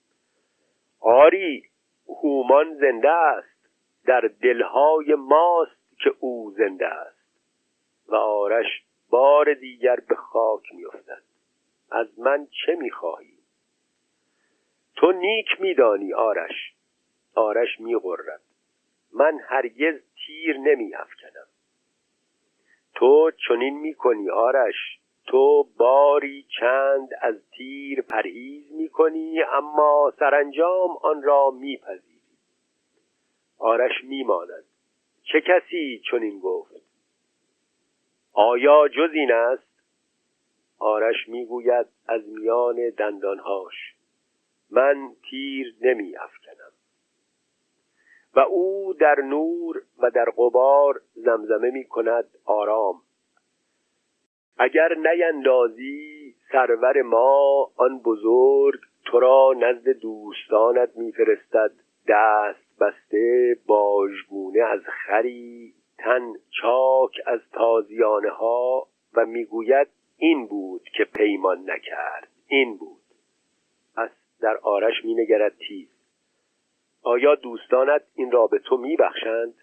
آری، هومان زنده است. در دلهای ماست که او زنده است. و آرش بار دیگر به خاک می افتد. از من چه می خواهی؟ تو نیک می دانی آرش. آرش می غرد. من هرگز تیر نمی افکنم. تو چنین می کنی آرش. تو باری چند از تیر پرهیز می کنی، اما سرانجام آن را می پذیری. آرش می ماند. چه کسی چنین گفت؟ آیا جز این است؟ آرش می گوید از میان دندانهاش: من تیر نمی افکنم. و او در نور و در غبار زمزمه می کند آرام: اگر نیندازی سرور ما آن بزرگ، تو را نزد دوستانت می فرستد دست بسته باژگونه از خری، تن چاک از تازیانه ها، و می گوید این بود که پیمان نکرد، این بود. پس در آرش می نگرد تیز: آیا دوستانت این را به تو می بخشند؟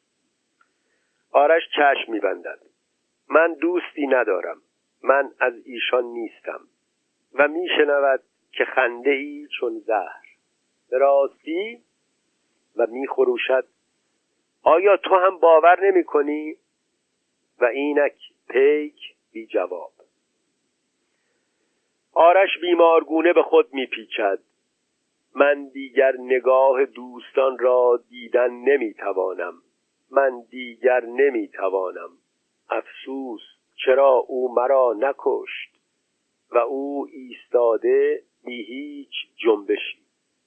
آرش چشم می بندد: من دوستی ندارم، من از ایشان نیستم. و می شنود که خنده ای چون زهر: به راستی؟ و می خروشد: آیا تو هم باور نمی کنی؟ و اینک پیک بی جواب. آرش بیمارگونه به خود می پیچد: من دیگر نگاه دوستان را دیدن نمی توانم. من دیگر نمی توانم. افسوس، چرا او مرا نکشت؟ و او ایستاده بی هیچ جنبشی.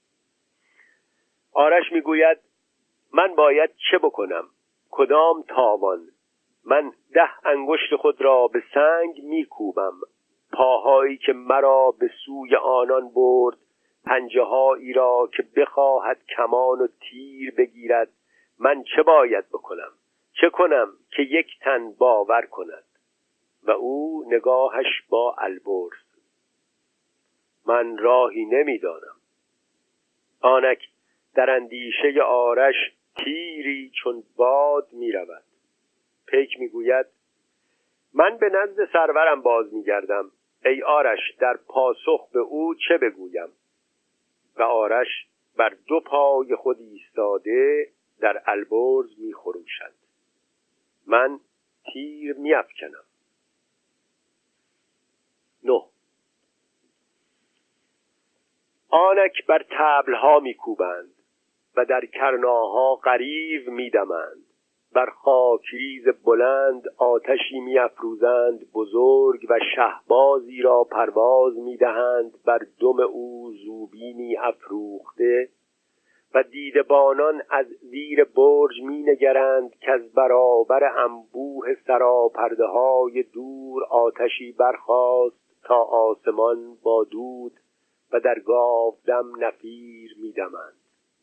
آرش میگوید من باید چه بکنم؟ کدام تاوان؟ من ده انگشت خود را به سنگ میکوبم، پاهایی که مرا به سوی آنان برد، پنجه هایی را که بخواهد کمان و تیر بگیرد. من چه باید بکنم؟ چه کنم که یک تن باور کند؟ و او نگاهش با البرز: من راهی نمیدانم. آنک در اندیشه آرش تیری چون باد می رود. پیک می گوید من به نزد سرورم باز می گردم. ای آرش، در پاسخ به او چه بگویم؟ و آرش بر دو پای خود ایستاده در البرز می خروشد. من تیر می افکنم. نه. آنک بر طبلها می کوبند و در کرناها غریو می دمند، بر خاکریز بلند آتشی می افروزند بزرگ و شهبازی را پرواز می دهند بر دم او زوبینی افروخته، و دیدبانان از زیر برج می نگرند که از برابر انبوه سراپرده های دور آتشی برخاست تا آسمان با دود و در گاودم نفیر می دمند.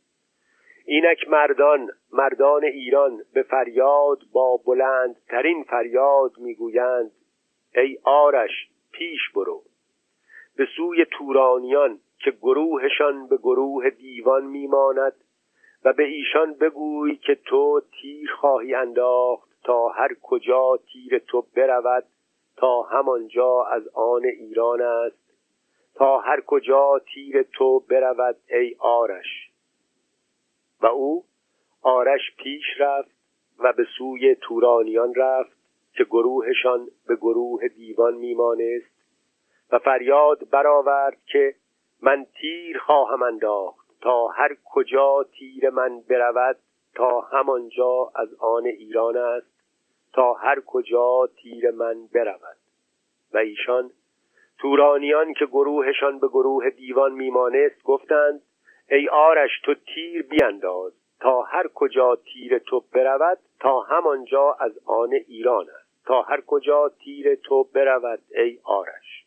اینک مردان مردان ایران به فریاد با بلندترین فریاد میگویند ای آرش، پیش برو به سوی تورانیان که گروهشان به گروه دیوان میماند، و به ایشان بگوی که تو تیر خواهی انداخت تا هر کجا تیر تو برود تا همانجا از آن ایران است، تا هر کجا تیر تو برود ای آرش. و او آرش پیش رفت و به سوی تورانیان رفت که گروهشان به گروه دیوان میمانست و فریاد برآورد که من تیر خواهم انداخت تا هر کجا تیر من برود تا همانجا از آن ایران است، تا هر کجا تیر من برود. و ایشان تورانیان که گروهشان به گروه دیوان میمانست گفتند ای آرش، تو تیر بیانداز تا هر کجا تیر تو برود تا همانجا از آن ایران است، تا هر کجا تیر تو برود ای آرش.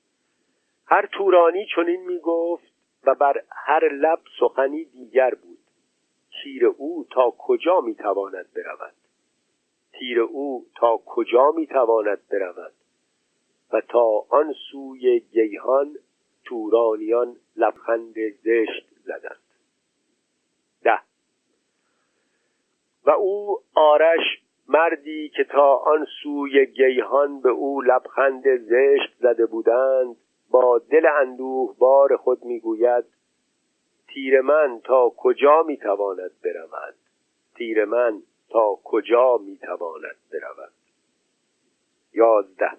هر تورانی چنین میگفت و بر هر لب سخنی دیگر بود. تیر او تا کجا میتواند برود؟ تیر او تا کجا میتواند برود؟ و تا آن سوی گیهان تورانیان لبخند زشت زدند. ده. و او آرش، مردی که تا آن سوی گیهان به او لبخند زشت زده بودند، با دل اندوه بار خود میگوید تیر من تا کجا میتواند برود؟ تیر من تا کجا میتواند برود؟ یازده.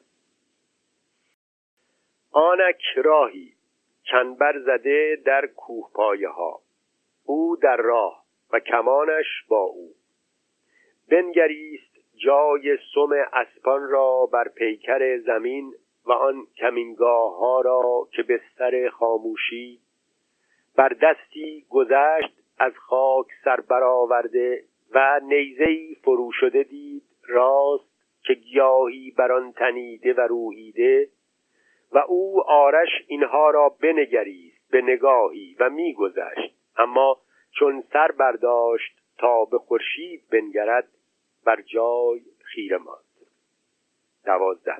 آنک راهی چنبر زده در کوه پایه ها، او در راه و کمانش با او. بنگریست جای سم اسپان را بر پیکر زمین و آن کمینگاه ها را که بستر خاموشی، بر دستی گذشت از خاک سر برآورده و نیزه‌ای فرو شده دید راست که گیاهی بر آن تنیده و روییده، و او آرش اینها را بنگریست به نگاهی و میگذشت، اما چون سر برداشت تا به خورشید بنگرد بر جای خیره ماند. دوازده.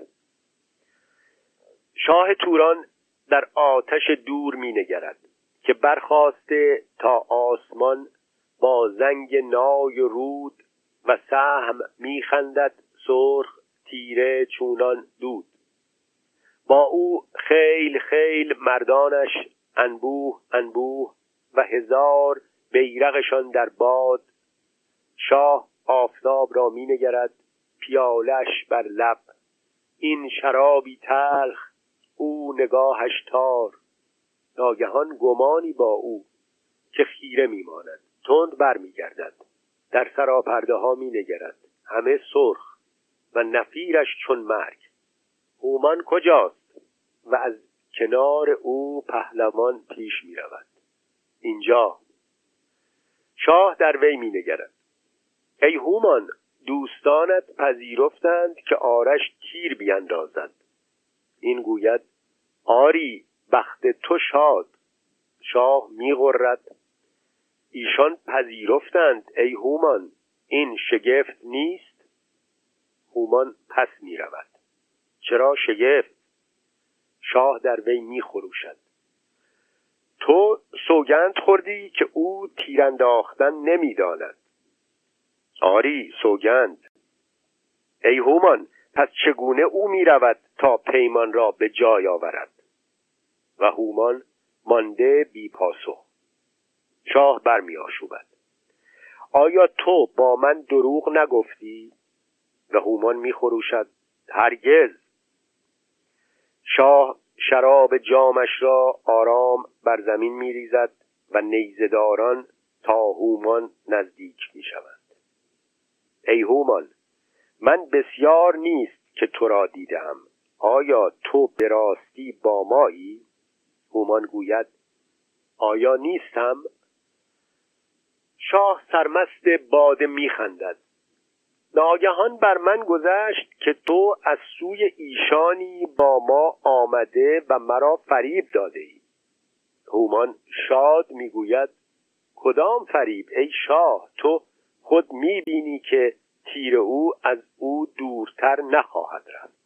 شاه توران در آتش دور می نگرد که برخاسته تا آسمان با زنگ نای و رود و سهم می خندد سرخ تیره چونان دود. با او خیل خیل مردانش انبوه انبوه و هزار بیرقشان در باد. شاه آفتاب را می نگرد، پیالش بر لب، این شرابی تلخ، او نگاهش تار. ناگهان گمانی با او که خیره می ماند، تند بر می گردد، در سراپرده ها می نگرد، همه سرخ و نفیرش چون مرگ. هومان کجاست؟ و از کنار او پهلوان پیش می رود. اینجا شاه در وی می نگرد. ای هومان، دوستانت پذیرفتند که آرش تیر بیندازد. این گوید آری، بخت تو شاد. شاه می غرد. ایشان پذیرفتند ای هومان، این شگفت نیست؟ هومان پس می رود. چرا شگفت؟ شاه در وی می خروشد. تو سوگند خوردی که او تیر انداختن نمی داند. آری سوگند. ای هومان، پس چگونه او می رود تا پیمان را به جای آورد؟ و هومان مانده بی پاسخ. شاه برمی آشوبد. آیا تو با من دروغ نگفتی؟ و هومان می خروشد هرگز. شاه شراب جامش را آرام بر زمین می ریزد و نیزداران تا هومان نزدیک می شوند. ای هومان، من بسیار نیست که تو را دیدم. آیا تو به راستی با مایی؟ هومان گوید آیا نیستم؟ شاه سرمست باده می خندد. ناگهان بر من گذشت که تو از سوی ایشانی با ما آمده و مرا فریب داده ای. هومان شاد می گوید کدام فریب ای شاه؟ تو خود می بینی که تیر او از او دورتر نخواهد رفت.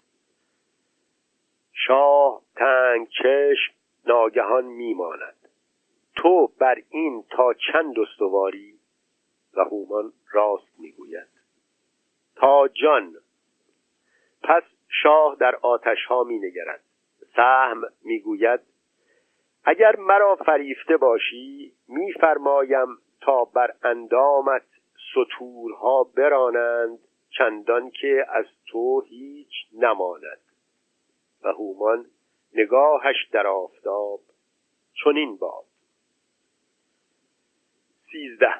شاه تنگ چشم ناگهان می ماند. تو بر این تا چند استواری؟ و هومان راست می گوید تا جان. پس شاه در آتش ها می نگرد. سهم می گوید اگر مرا فریفته باشی می فرمایم تا بر اندامت ستورها برانند چندان که از تو هیچ نماند. و هومان نگاهش در آفتاب چنین باد. سیزده.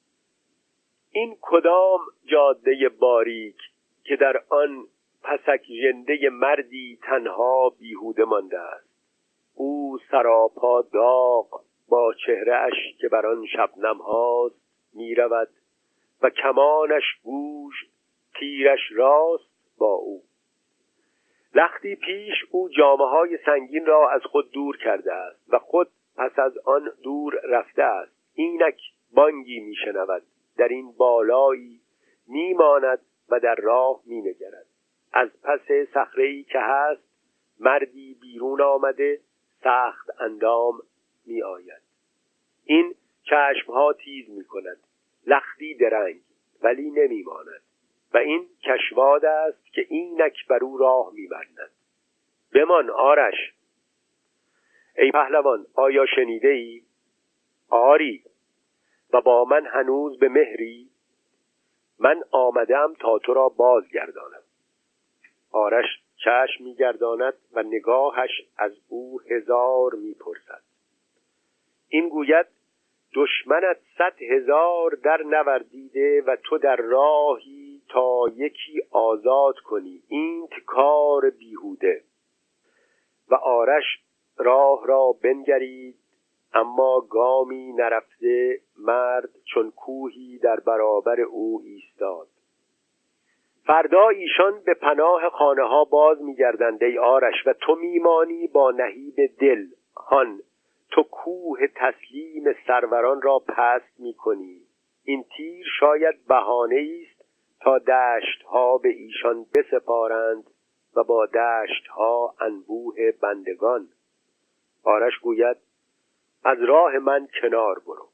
این کدام جاده باریک که در آن پسک ژنده مردی تنها بیهوده مانده است. او سراپا داغ با چهره اش که بر آن شبنم هاست می رود و کمانش گوش، تیرش راست با او. لختی پیش او جامه های سنگین را از خود دور کرده است و خود پس از آن دور رفته است. اینک بانگی می شنود. در این بالایی می ماند و در راه می نگرد. از پس صخره‌ای که هست مردی بیرون آمده سخت اندام می آید. این چشمها تیز می کند. لختی درنگ ولی نمی ماند و این کشواد است که اینک بر او راه می بندد. بمان آرش. ای پهلوان، آیا شنیده ای؟ آری. و با من هنوز به مهری؟ من آمدم تا تو را بازگردانم. آرش چشم می‌گرداند و نگاهش از او هزار می‌پرسد. این گوید دشمنت صد هزار در نوردیده و تو در راهی تا یکی آزاد کنی. این کار بیهوده. و آرش راه را بنگرید، اما گامی نرفته مرد چون کوهی در برابر او ایستاد. فردا ایشان به پناه خانه ها باز می گردند ای آرش و تو میمانی با نهیب دل. هان تو کوه تسلیم سروران را پست می کنی. این تیر شاید بهانه است تا دشت ها به ایشان بسپارند و با دشت ها انبوه بندگان. آرش گوید از راه من کنار برو.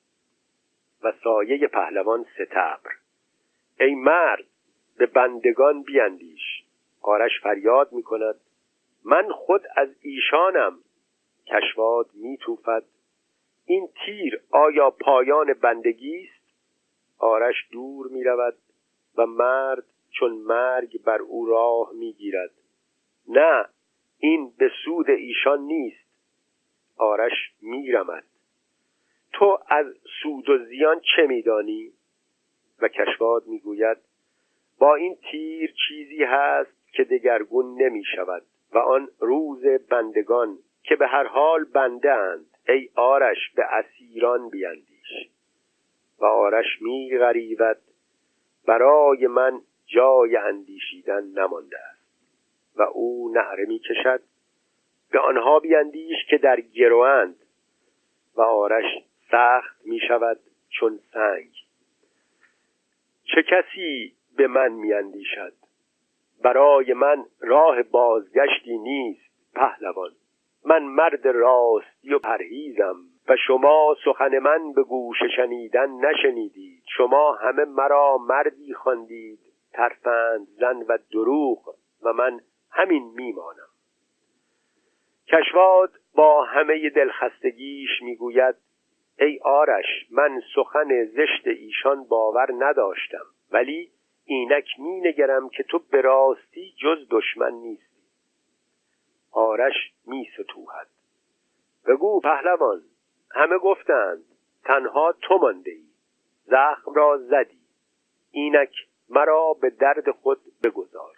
و سایه پهلوان ستبر ای مرد به بندگان بیندیش. آرش فریاد می کند من خود از ایشانم. کشواد می توفد این تیر آیا پایان بندگی است؟ آرش دور می رود و مرد چون مرگ بر او راه می گیرد. نه، این به سود ایشان نیست. آرش می رمد. تو از سود و زیان چه می دانی؟ و کشواد می گوید با این تیر چیزی هست که دگرگون نمی شود و آن روز بندگان که به هر حال بنده اند. ای آرش به اسیران بیندیش. و آرش می غریود برای من جای اندیشیدن نمانده است. و او نعره می کشد به آنها بیندیش که در گروند. و آرش سخت می شود چون سنگ. چه کسی به من می اندیشد؟ برای من راه بازگشتی نیست پهلوان. من مرد راستی و پرهیزم و شما سخن من به گوش شنیدن نشنیدید. شما همه مرا مردی خواندید ترفند زن و دروغ و من همین میمانم. کشواد با همه دلخستگیش میگوید ای آرش، من سخن زشت ایشان باور نداشتم، ولی اینک می نگرم که تو به راستی جز دشمن نیستی. آرش می ستوهد. بگو پهلوان، همه گفتند تنها تو مانده ای، زخم را زدی، اینک مرا به درد خود بگذار.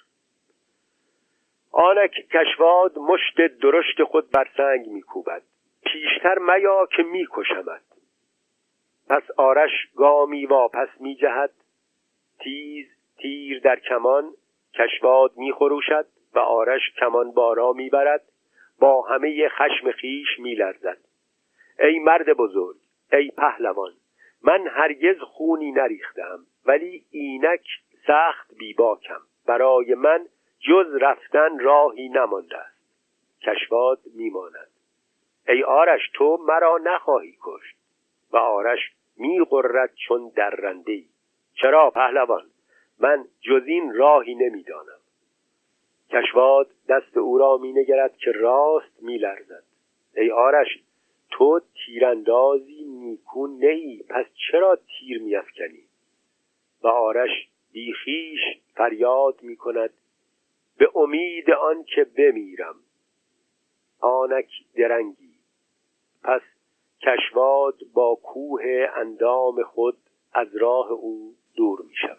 آنک کشواد مشت درشت خود بر سنگ می کوبد. پیشتر میا که می کشمد. پس آرش گامی واپس می جهد. تیز تیر در کمان کشواد می خروشد و آرش کمان بارا می برد. با همه خشم خیش می لرزد. ای مرد بزرگ، ای پهلوان، من هرگز خونی نریختم، ولی اینک سخت بیباکم. برای من جز رفتن راهی نمانده است. کشواد میماند. ای آرش، تو مرا نخواهی کشت. و آرش میغرد چون درنده‌ای. چرا پهلوان؟ من جز این راهی نمیدانم. کشواد دست او را مینگرد که راست میلرزد. ای آرش، تو تیراندازی نیکو نیی، پس چرا تیر میافکنی؟ و آرش بیخیش فریاد میکند به امید آن که بمیرم. آنک درنگی. پس کشواد با کوه اندام خود از راه او دور می شود.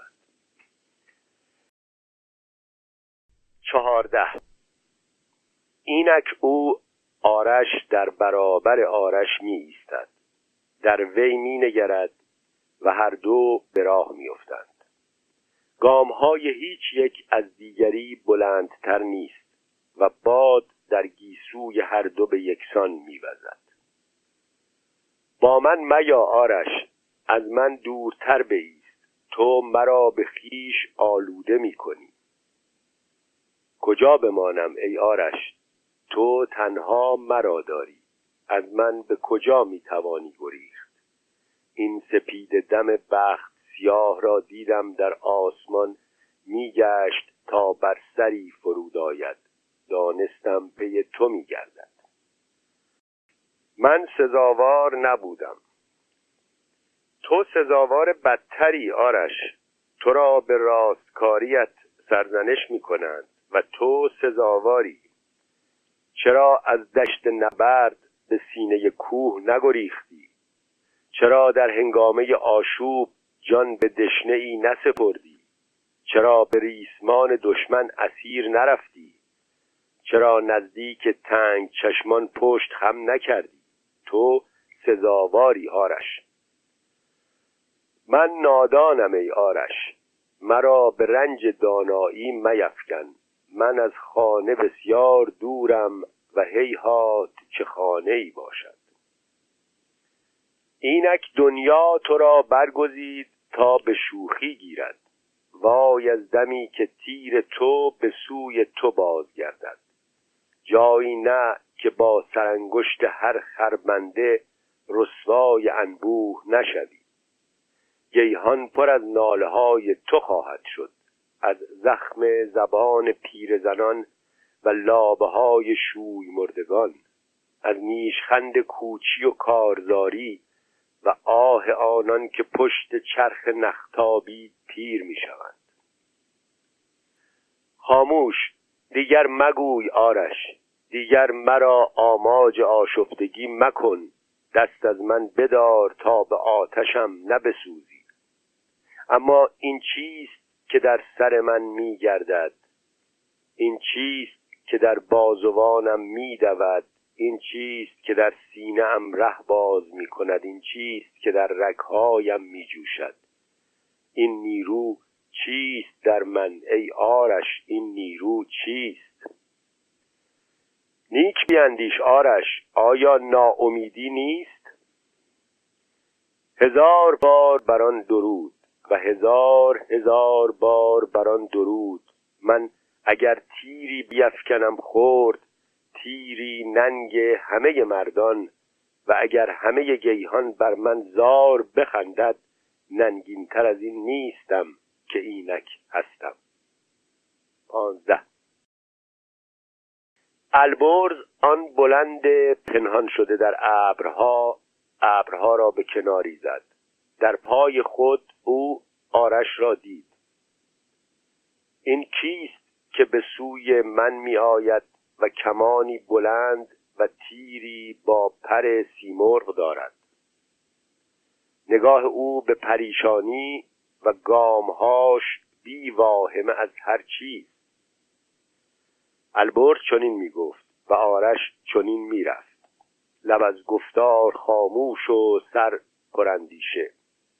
چهارده. اینک او آرش در برابر آرش می ایستد. در وی می نگرد و هر دو به راه می افتند. گام‌های هیچ یک از دیگری بلندتر نیست و باد در گیسوی هر دو به یکسان می‌وزد. با من میا آرش، از من دورتر بایست، تو مرا به خویش آلوده می‌کنی. کجا بمانم ای آرش؟ تو تنها مرا داری، از من به کجا می‌توانی گریخت؟ این سپید دم بخت سیاه را دیدم در آسمان میگشت تا بر سری فرود آید، دانستم پی تو میگردد. من سزاوار نبودم، تو سزاوار بدتری آرش. تو را به راستکاریت سرزنش میکنند و تو سزاواری. چرا از دشت نبرد به سینه کوه نگریختی؟ چرا در هنگامه آشوب جان به دشنه‌ای نسپردی؟ چرا به ریسمان دشمن اسیر نرفتی؟ چرا نزدیک تنگ چشمان پشت خم نکردی؟ تو سزاواری آرش. من نادانم ای آرش، مرا به رنج دانایی میفکن. من از خانه بسیار دورم و هیهات چه خانه‌ای باشد. اینک دنیا تو را برگزید تا به شوخی گیرد. وای از دمی که تیر تو به سوی تو بازگردد. جایی نه که با سرانگشت هر خربنده رسوای انبوه نشوی. گیهان پر از ناله‌های تو خواهد شد، از زخم زبان پیرزنان و لابه‌های شوی مردگان، از نیشخند کوچی و کارزاری و آه آنان که پشت چرخ نختابی پیر می شوند. خاموش، دیگر مگوی آرش، دیگر مرا آماج آشفتگی مکن. دست از من بدار تا به آتشم نبسوزی. اما این چیست که در سر من می گردد؟ این چیست که در بازوانم می دود این چیست که در سینه ام ره باز می کند؟ این چیست که در رگهایم می جوشد؟ این نیرو چیست در من ای آرش؟ این نیرو چیست؟ نیک بیندیش آرش، آیا ناامیدی نیست؟ هزار بار بر آن درود و هزار هزار بار بر آن درود. من اگر تیری بیفکنم خورد، تیری ننگ همه مردان، و اگر همه گیهان بر من زار بخندد، ننگین تر از این نیستم که اینک هستم. پانزده. البرز آن بلند پنهان شده در ابرها، ابرها را به کناری زد. در پای خود او آرش را دید. این کیست که به سوی من می آید و کمانی بلند و تیری با پر سیمرغ دارد؟ نگاه او به پریشانی و گامهاش بی واهمه از هر چیز. البرز چنین می گفت و آرش چنین می رفت، لب از گفتار خاموش و سر پراندیشه.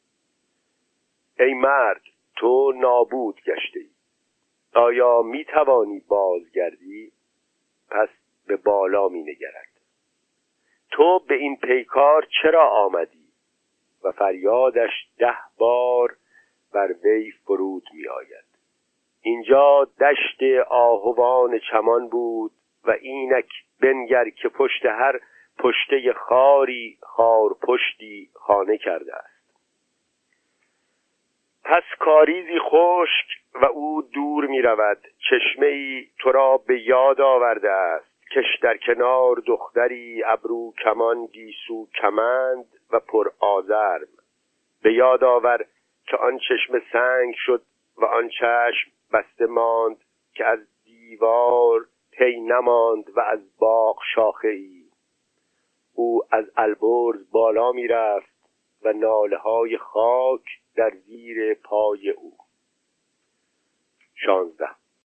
ای مرد، تو نابود گشته ای. آیا می توانی بازگردی؟ پس به بالا می نگرد. تو به این پیکار چرا آمدی؟ و فریادش ده بار بر وی فرود می آید. اینجا دشت آهوان چمان بود و اینک بنگر که پشت هر پشته خاری خار پشتی خانه کرده است. پس کاریزی خشک و او دور می رود. چشمه‌ای تو را به یاد آورده است. کش در کنار دختری، ابرو کمان گیسو کمند و پر آزرم. به یاد آور که آن چشم سنگ شد و آن چشم بسته ماند که از دیوار پی نماند و از باغ شاخه ای. او از البرز بالا می رفت و ناله های خاک در زیر پای او. شانزده.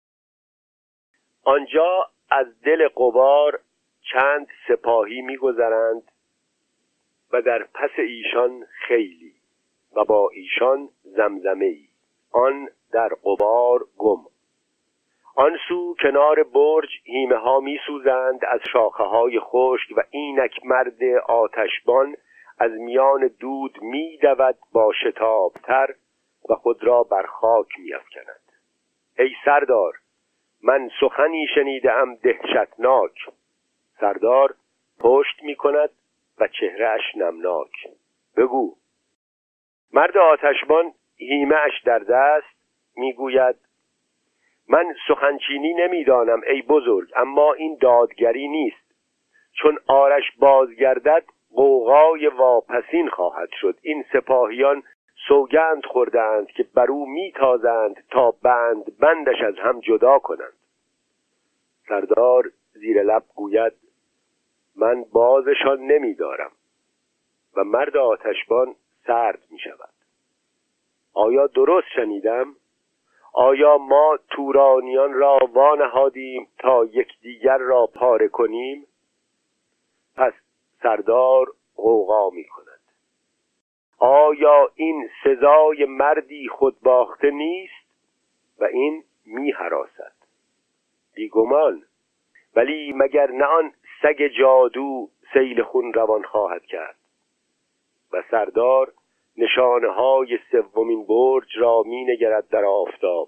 آنجا از دل غبار چند سپاهی می گذرند و در پس ایشان خیلی و با ایشان زمزمه‌ای، آن در غبار گم. آن سو کنار برج هیمه ها می سوزند از شاخه های خشک و اینک مرد آتشبان از میان دود می دود با شتابتر و خود را بر خاک می افکند. ای سردار، من سخنی شنیدم دهشتناک. سردار پشت می کند و چهرهش نمناک. بگو. مرد آتشبان هیمه اش در دست می گوید من سخنچینی نمی دانم ای بزرگ، اما این دادگری نیست. چون آرش بازگردد غوغای واپسین خواهد شد. این سپاهیان سوگند خوردند که بر او میتازند تا بند بندش از هم جدا کنند. سردار زیر لب گوید من بازشان نمیدارم و مرد آتشبان سرد می شود. آیا درست شنیدم؟ آیا ما تورانیان را وانهادیم تا یکدیگر را پاره کنیم؟ پس سردار غوغا می کند. آیا این سزای مردی خودباخته نیست؟ و این می هراسد. بیگمان، ولی مگر نه آن سگ جادو سیل خون روان خواهد کرد؟ و سردار نشانه های سومین برج را می نگرد در آفتاب.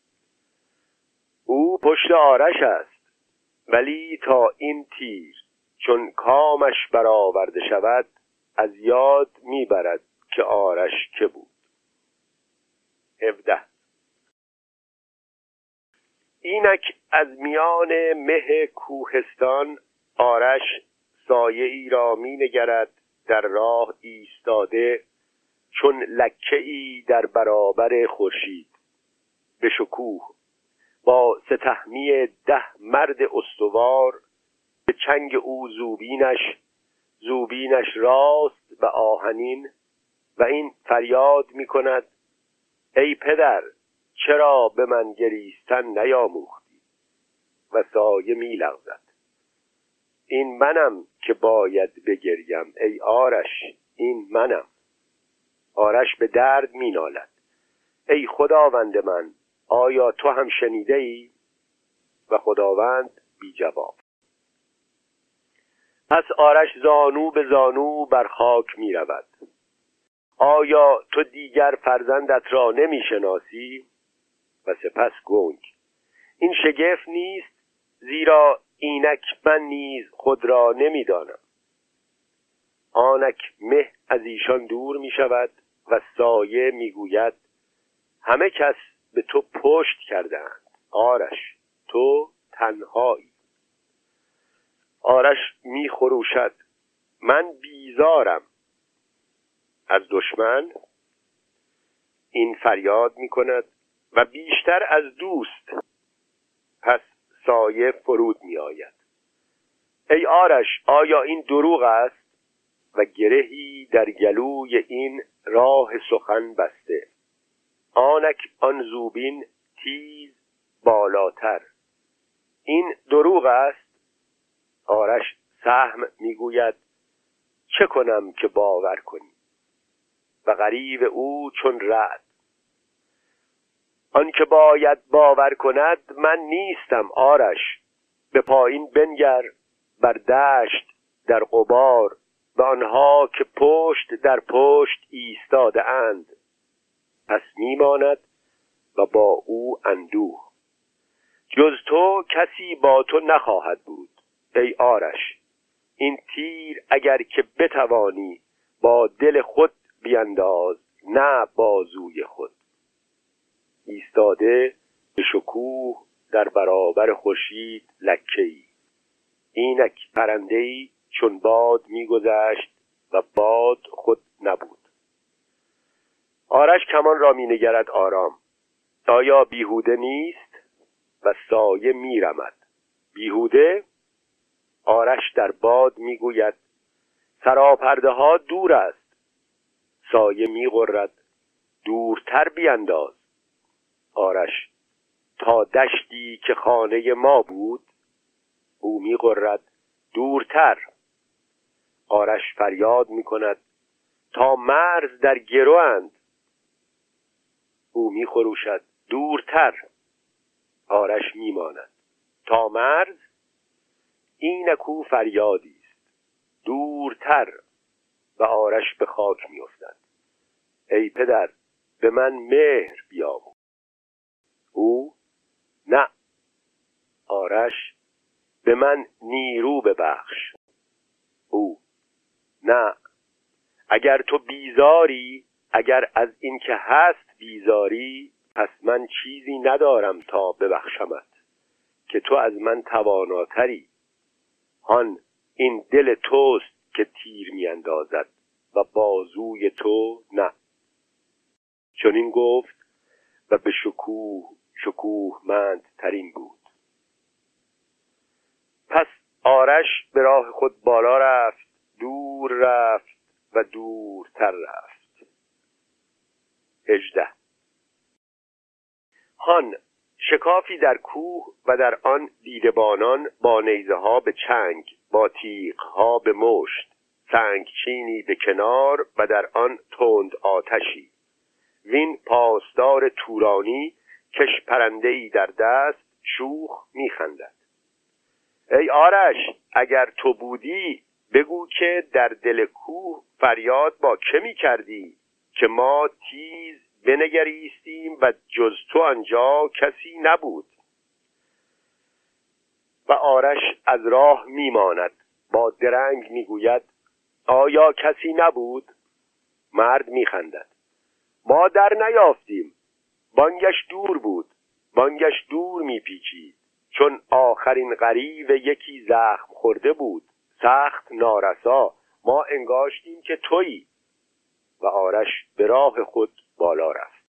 او پشت آرش است، ولی تا این تیر چون کامش برآورده شود از یاد می برد که آرش که بود. هفده. اینک از میان مه کوهستان آرش سایه ای را می نگرد در راه ایستاده چون لکه ای در برابر خورشید، به شکوه با ستهمی ده مرد استوار، به چنگ او زوبینش زوبینش راست و آهنین، و این فریاد می کند ای پدر، چرا به من گریستن نیاموختی؟ و سایه می لغزد. این منم که باید بگریم، ای آرش این منم. آرش به درد می نالد. ای خداوند من، آیا تو هم شنیده ای؟ و خداوند بی جواب. پس آرش زانو به زانو بر خاک می رود. آیا تو دیگر فرزندت را نمی شناسی؟ و سپس گنگ: این شگفت نیست، زیرا اینک من نیز خود را نمی دانم. آنک مه از ایشان دور می شود و سایه می گوید همه کس به تو پشت کردند، آرش تو تنهایی. آرش می خروشد: من بیزارم از دشمن. این فریاد می کند و بیشتر از دوست. پس سایه فرود می آید: ای آرش آیا این دروغ است؟ و گرهی در گلوی این راه سخن بسته. آنک آن زوبین تیز بالاتر. این دروغ است؟ آرش سهم میگوید: چه کنم که باور کنی؟ و غریو او چون رعد: آن که باید باور کند من نیستم آرش. به پایین بنگر بر دشت در غبار، به آنها که پشت در پشت ایستاده اند. پس میماند و با او اندوه. جز تو کسی با تو نخواهد بود ای آرش. این تیر اگر که بتوانی با دل خود بینداز، نه بازوی خود. ایستاده به شکوه در برابر خورشید لکه‌ای. اینک پرنده‌ای چون باد می‌گذشت و باد خود نبود. آرش کمان را می‌نگرد آرام. آیا بیهوده نیست؟ و سایه می‌رمد. بیهوده؟ آرش در باد می‌گوید سراپرده ها دور است. سایه می‌غرد دورتر بینداز. آرش: تا دشتی که خانه ما بود. او می‌غرد دورتر. آرش فریاد می‌کند تا مرز در گروند. او می‌خروشد دورتر. آرش می‌ماند تا مرز. اینکو فریادی است دورتر. و آرش به خاک می‌افتد. ای پدر به من مهر بیاموز. او: نه. آرش: به من نیرو ببخش. او: نه. اگر تو بیزاری، اگر از این که هست بیزاری، پس من چیزی ندارم تا ببخشمت که تو از من تواناتری. هان این دل توست که تیر می اندازد و بازوی تو نه. چون این گفت و به شکوه شکوه مند ترین بود. پس آرش به راه خود بالا رفت، دور رفت و دورتر رفت. هجده. هان شکافی در کوه و در آن دیدبانان با نیزه ها به چنگ، با تیغ ها به مشت، سنگ چینی به کنار و در آن تند آتشی. وین پاسدار تورانی کش پرنده‌ای در دست شوخ می‌خندد. ای آرش اگر تو بودی بگو که در دل کوه فریاد با که می‌کردی که ما تیز بنگریستیم و جز تو آنجا کسی نبود. و آرش از راه میماند، با درنگ میگوید آیا کسی نبود؟ مرد میخندد. ما در نیافتیم. بانگش دور بود. بانگش دور میپیچید، چون آخرین غریو یکی زخم خورده بود، سخت نارسا. ما انگاشتیم که تویی. و آرش به راه خود بالا رفت.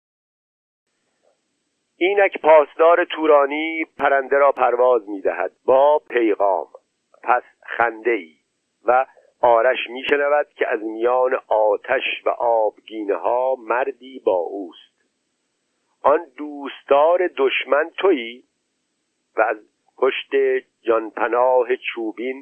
اینک پاسدار تورانی پرنده را پرواز می‌دهد با پیغام. پس خنده‌ای و آرش می‌شنود که از میان آتش و آبگینه ها مردی با اوست. آن دوستدار دشمن تویی؟ و از پشت جانپناه چوبین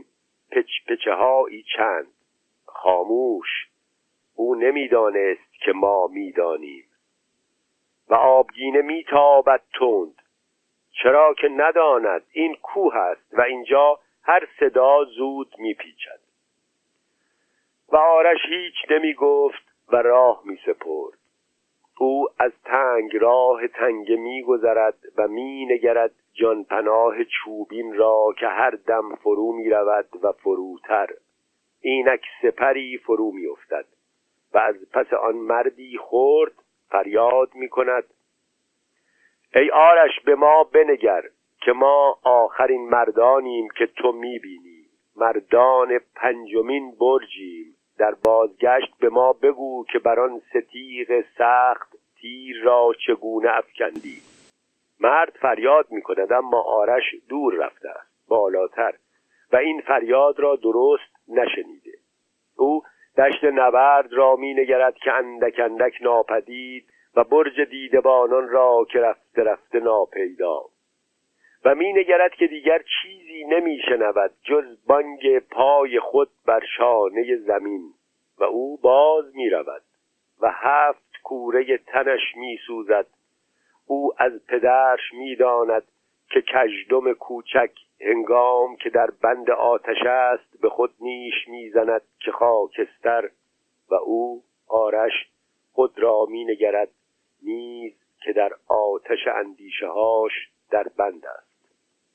پچپچه هایی چند. خاموش، او نمیدانست که ما میدانیم. و آبگینه میتابد تند، چرا که نداند این کوه است و اینجا هر صدا زود میپیچد. و آرش هیچ نمی گفت و راه می سپرد. او از تنگ راه تنگ می گذرد و می نگرد جانپناه چوبین را که هر دم فرو می رود و فروتر. اینک سپری فرو می افتد و از پس آن مردی خرد فریاد می کند: ای آرش، به ما بنگر که ما آخرین مردانیم که تو می بینی. مردان پنجمین برجیم. در بازگشت به ما بگو که بران ستیغ سخت تیر را چگونه افکندی. مرد فریاد می کند اما آرش دور رفته است، بالاتر، و این فریاد را درست نشنیده. او دشت نبرد را می نگرد که اندک اندک ناپدید و برج دیدبانان را که رفته رفته ناپیدا، و می نگرد که دیگر چیزی نمی شنود جز بانگ پای خود بر شانه زمین. و او باز می رود و هفت کوره تنش می سوزد. او از پدرش می داند که کژدم کوچک هنگام که در بند آتش است به خود نیش می زند که خاکستر. و او آرش خود را می نگرد نیز که در آتش اندیشه هاش در بند است.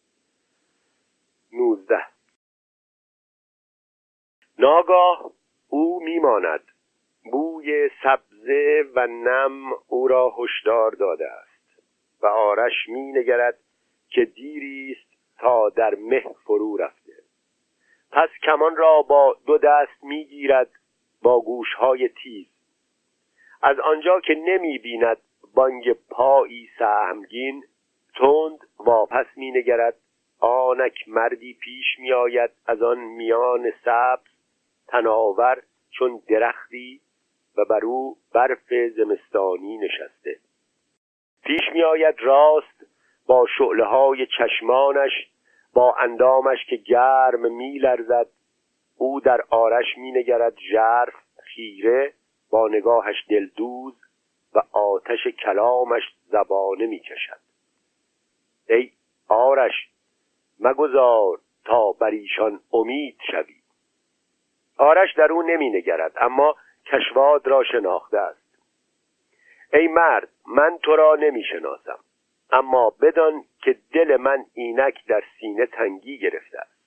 نوزده. ناگاه او میماند. بوی سبزه و نم او را هشدار داده است و آرش می نگرد که دیری است تا در مه فرو رفته. پس کمان را با دو دست می گیرد با گوشهای تیز. از آنجا که نمی بیند بانگ پایی سهمگین، تند واپس می نگرد. آنک مردی پیش می آید از آن میان سبز، تناور چون درختی و بر او برف زمستانی نشسته. پیش می آید راست با شعله های چشمانش، با اندامش که گرم می لرزد. او در آرش می نگرد ژرف خیره، با نگاهش دلدوز و آتش کلامش زبانه می کشد. ای آرش، مگذار تا بر ایشان امید شوی. آرش در او نمی نگرد اما کشواد را شناخته است. ای مرد، من تو را نمی شناسم، اما بدان که دل من اینک در سینه تنگی گرفته است.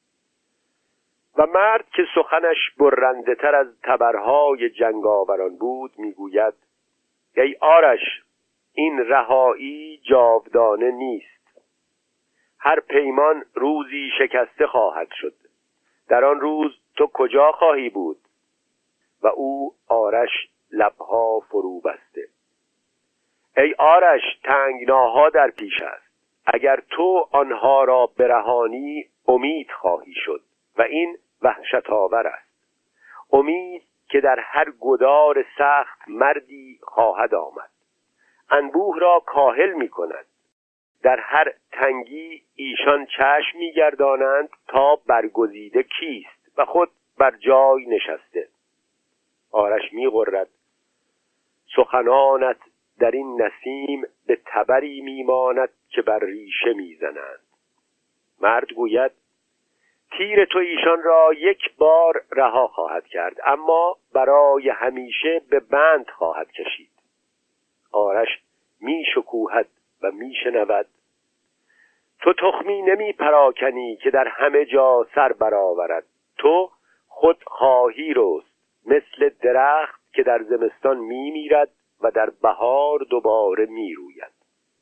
و مرد که سخنش برنده تر از تبرهای جنگاوران بود میگوید: ای آرش، این رهایی جاودانه نیست. هر پیمان روزی شکسته خواهد شد. در آن روز تو کجا خواهی بود؟ و او آرش لبها فرو بسته: ای آرش، تنگناها در پیش است. اگر تو آنها را برهانی امید خواهی شد و این وحشت آور است. امید که در هر گدار سخت مردی خواهد آمد. انبوه را کاهل می کند. در هر تنگی ایشان چشم می گردانند تا برگزیده کیست و خود بر جای نشسته. آرش می غرد. سخنانت در این نسیم به تبری می ماند که بر ریشه می زنند. مرد گوید: تیر تو ایشان را یک بار رها خواهد کرد، اما برای همیشه به بند خواهد کشید. آرش می شکوهد و می شنود: تو تخمی نمی پراکنی که در همه جا سر برآورد. تو خود خواهی رست مثل درخت که در زمستان می میرد و در بهار دوباره می روید.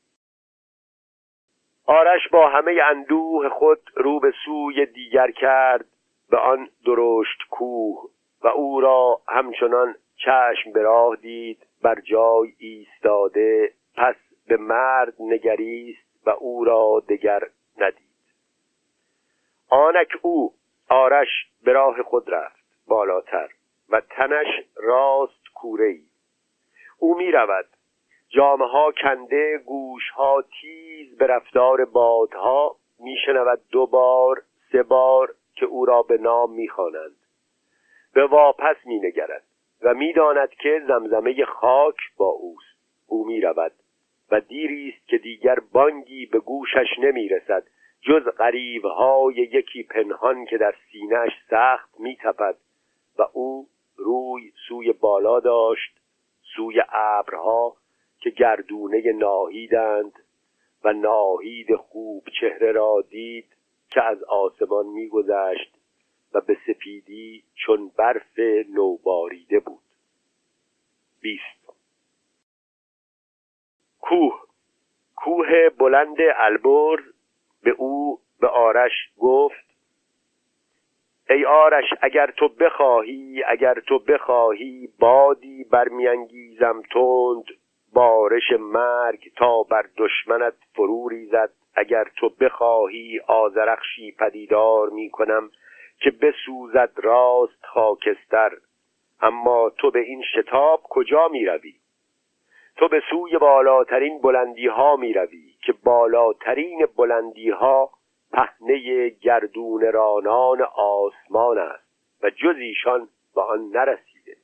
آرش با همه اندوه خود رو به سوی دیگر کرد، به آن درشت کوه، و او را همچنان چشم به راه دید بر جای ایستاده. پس به مرد نگریست و او را دگر ندید. آنک او آرش به راه خود رفت بالاتر و تنش راست کوره‌ای. او می رود، جامه ها کنده، گوش ها تیز به رفتار بادها. می شنود دو بار سه بار که او را به نام می‌خوانند. به واپس می‌نگرد و می‌داند که زمزمه خاک با اوست. او می‌رود و دیری است که دیگر بانگی به گوشش نمی‌رسد جز غریوهای یکی پنهان که در سینه‌اش سخت می‌تپد و او روی سوی بالا داشت، سوی ابرها که گردونه ناهیدند و ناهید خوب چهره را دید که از آسمان می‌گذشت و به سپیدی چون برف نوباریده بود. بیست. کوه کوه بلند البرز به او به آرش گفت: ای آرش، اگر تو بخواهی اگر تو بخواهی بادی برمیانگیزم تند، بارش مرگ تا بر دشمنت فرو ریزد. اگر تو بخواهی آذرخشی پدیدار می کنم که بسوزد راست خاکستر. اما تو به این شتاب کجا می روی؟ تو به سوی بالاترین بلندی ها می روی که بالاترین بلندی ها پهنه گردون رانان آسمان است و جز ایشان به آن نرسیده.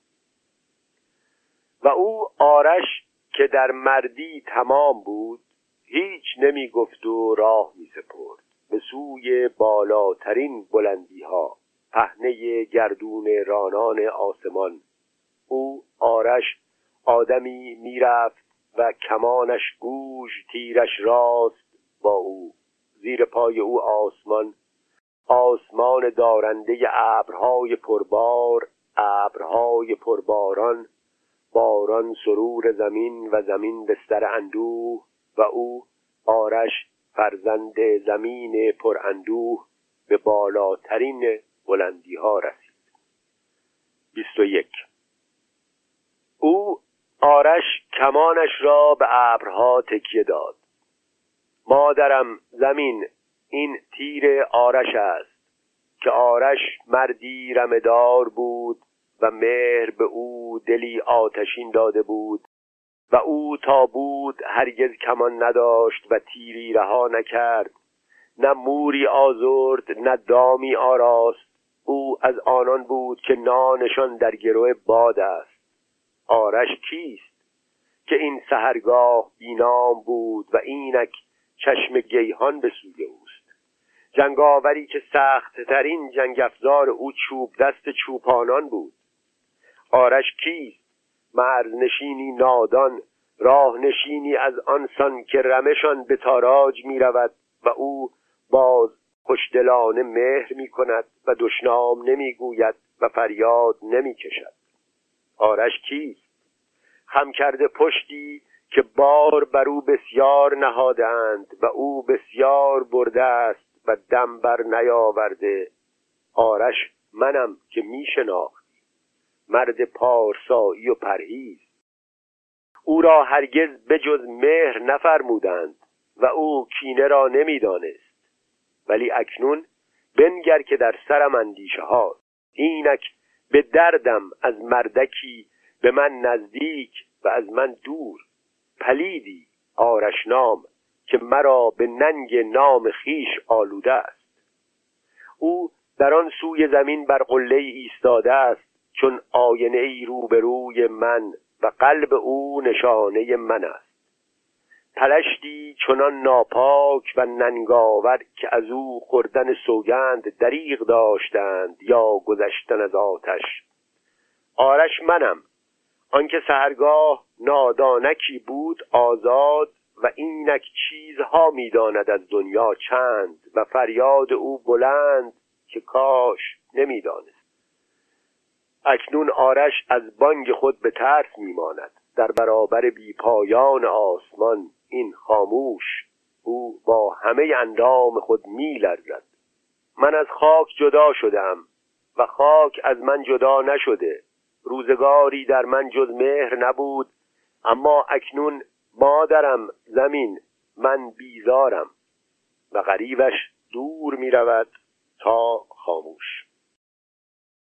و او آرش که در مردی تمام بود هیچ نمی گفت و راه می سپرد به سوی بالاترین بلندی ها پهنه گردون رانان آسمان. او آرش آدمی می رفت و کمانش گوش، تیرش راست با او. زیر پای او آسمان، آسمان دارنده ابرهای پربار، ابرهای پرباران، باران سرور زمین و زمین بستر اندوه و او آرش فرزند زمین پر اندوه به بالاترین بلندی ها رسید. بیست و یک. او آرش کمانش را به ابرها تکیه داد. مادرم زمین، این تیر آرش است. که آرش مردی رمه‌دار بود و مهر به او دلی آتشین داده بود و او تا بود هرگز کمان نداشت و تیری رها نکرد، نه موری آزرد نه دامی آراست. او از آنان بود که نانشان در گرو باد است. آرش کیست که این سحرگاه بینام بود و اینک چشم گیهان به سوی اوست؟ جنگاوری که سخت ترین جنگ افزار او چوب دست چوپانان بود. آرش کیست؟ مرز نشینی نادان، راه نشینی از آنسان که رمشان به تاراج می رود و او باز خوشدلانه مهر می کند و دشنام نمی گوید و فریاد نمی کشد. آرش کیست؟ خم کرده پشتی که بار بر او بسیار نهادند و او بسیار برده است و دم بر نیاورده. آرش منم که می شناختی، مرد پارسایی و پرهیز. او را هرگز به جز مهر نفرمودند و او کینه را نمی دانست. ولی اکنون بنگر که در سرم اندیشه ها، اینک به دردم از مردکی به من نزدیک و از من دور. پلیدی آرش نام که مرا به ننگ نام خیش آلوده است. او در آن سوی زمین بر قله ایستاده است چون آینه ای روبروی من و قلب او نشانه من است. پلشتی چنان ناپاک و ننگاور که از او خوردن سوگند دریغ داشتند یا گذشتن از آتش. آرش منم، آنکه سحرگاه نادانکی بود آزاد و اینک چیزها می‌داند از دنیا چند و فریاد او بلند که کاش نمی‌دانست. اکنون آرش از بانگ خود به ترس می‌ماند. در برابر بیپایان آسمان این خاموش، او با همه اندام خود می‌لرزد. من از خاک جدا شدم و خاک از من جدا نشده. روزگاری در من جز مهر نبود، اما اکنون مادرم زمین، من بیزارم. و غریوش دور می رود تا خاموش.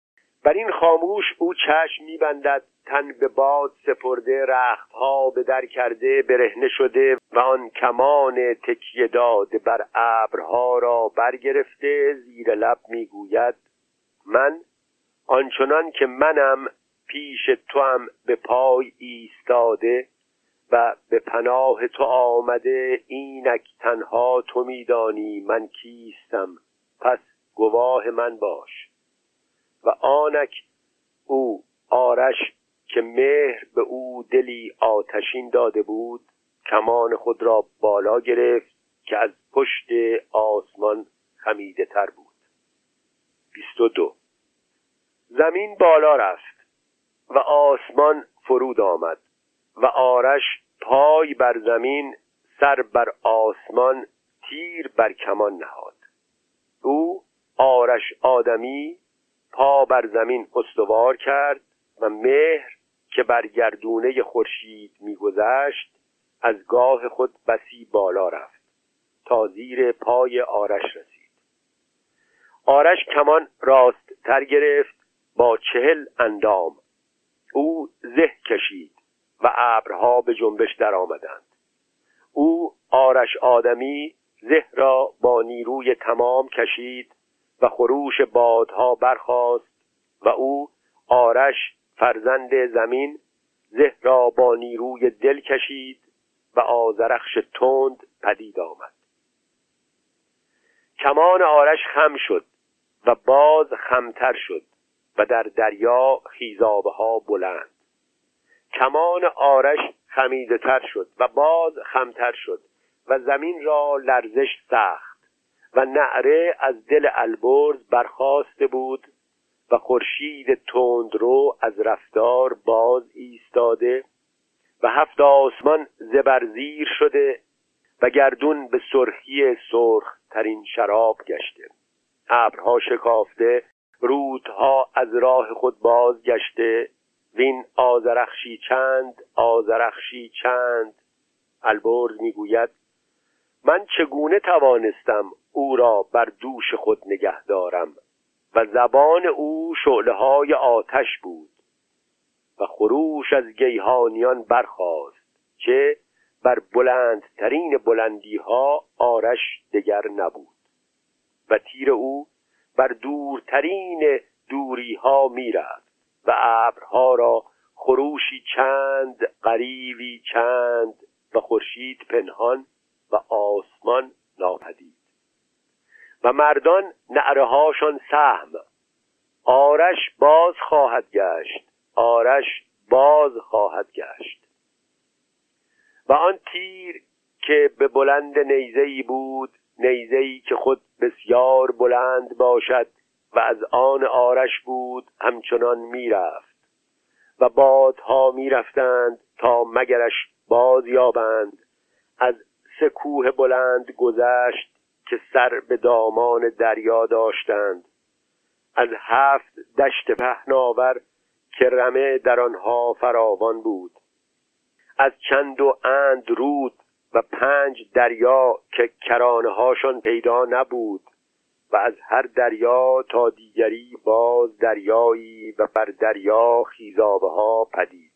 بر این خاموش او چشم می‌بندد، تن به باد سپرده، رختها به در کرده، برهنه شده و آن کمان تکیه داده بر ابرها را برگرفته زیر لب میگوید: من آنچنان که منم پیش توام به پای ایستاده و به پناه تو آمده، اینک تنها تو میدانی من کیستم، پس گواه من باش. و آنک او آرش که مهر به او دلی آتشین داده بود، کمان خود را بالا گرفت که از پشت آسمان خمیده تر بود. بیست و دو. زمین بالا رفت و آسمان فرود آمد و آرش پای بر زمین، سر بر آسمان، تیر بر کمان نهاد. او آرش آدمی پا بر زمین استوار کرد و مهر که بر گردونه خورشید می‌گذشت از گاه خود بسی بالا رفت تا زیر پای آرش رسید. آرش کمان راست تر گرفت با چهل اندام. او زه کشید و ابرها به جنبش در آمدند. او آرش آدمی زه را با نیروی تمام کشید و خروش بادها برخاست و او آرش فرزند زمین زه را با نیروی دل کشید و آذرخش تند پدید آمد. کمان آرش خم شد و باز خمتر شد و در دریا خیزابه ها بلند. کمان آرش خمیده تر شد و باز خمتر شد و زمین را لرزش سخت و نعره از دل البرز برخاسته بود و خورشید تندرو از رفتار باز ایستاده و هفت آسمان زبرزیر شده و گردون به سرخی سرخ ترین شراب گشته. ابرها شکافته، رودها از راه خود باز گشته. وین آذرخشی چند، آذرخشی چند. البرز میگوید: من چگونه توانستم او را بر دوش خود نگه دارم و زبان او شعله‌های آتش بود و خروش از گیهانیان برخاست که بر بلندترین بلندی‌ها آرش دگر نبود و تیر او بر دورترین دوری‌ها می‌رفت و ابرها را خروشی چند، غریوی چند و خورشید پنهان و آسمان ناپدید و مردان نعره‌هاشان سهم. آرش باز خواهد گشت، آرش باز خواهد گشت. و آن تیر که به بلند نیزه‌ای بود، نیزه‌ای که خود بسیار بلند باشد و از آن آرش بود، همچنان میرفت و بادها میرفتند تا مگرش باز یابند. از سه کوه بلند گذشت که سر به دامان دریا داشتند، از هفت دشت پهناور که رمه در آنها فراوان بود، از چند و اند رود و پنج دریا که کرانه هاشان پیدا نبود و از هر دریا تا دیگری باز دریایی و بر دریا خیزابه ها پدید.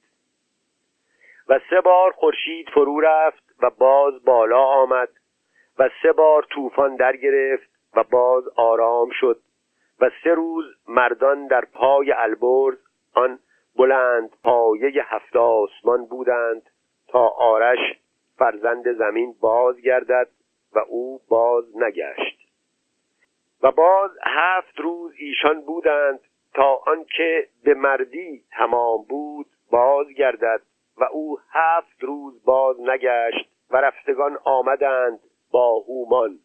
و سه بار خورشید فرو رفت و باز بالا آمد و سه بار طوفان در گرفت و باز آرام شد و سه روز مردان در پای البرز، آن بلند پایه هفت آسمان بودند تا آرش فرزند زمین باز گردد و او باز نگشت. و باز هفت روز ایشان بودند تا آنکه به مردی تمام بود باز گردد و او هفت روز باز نگشت و رفتگان آمدند با هومان.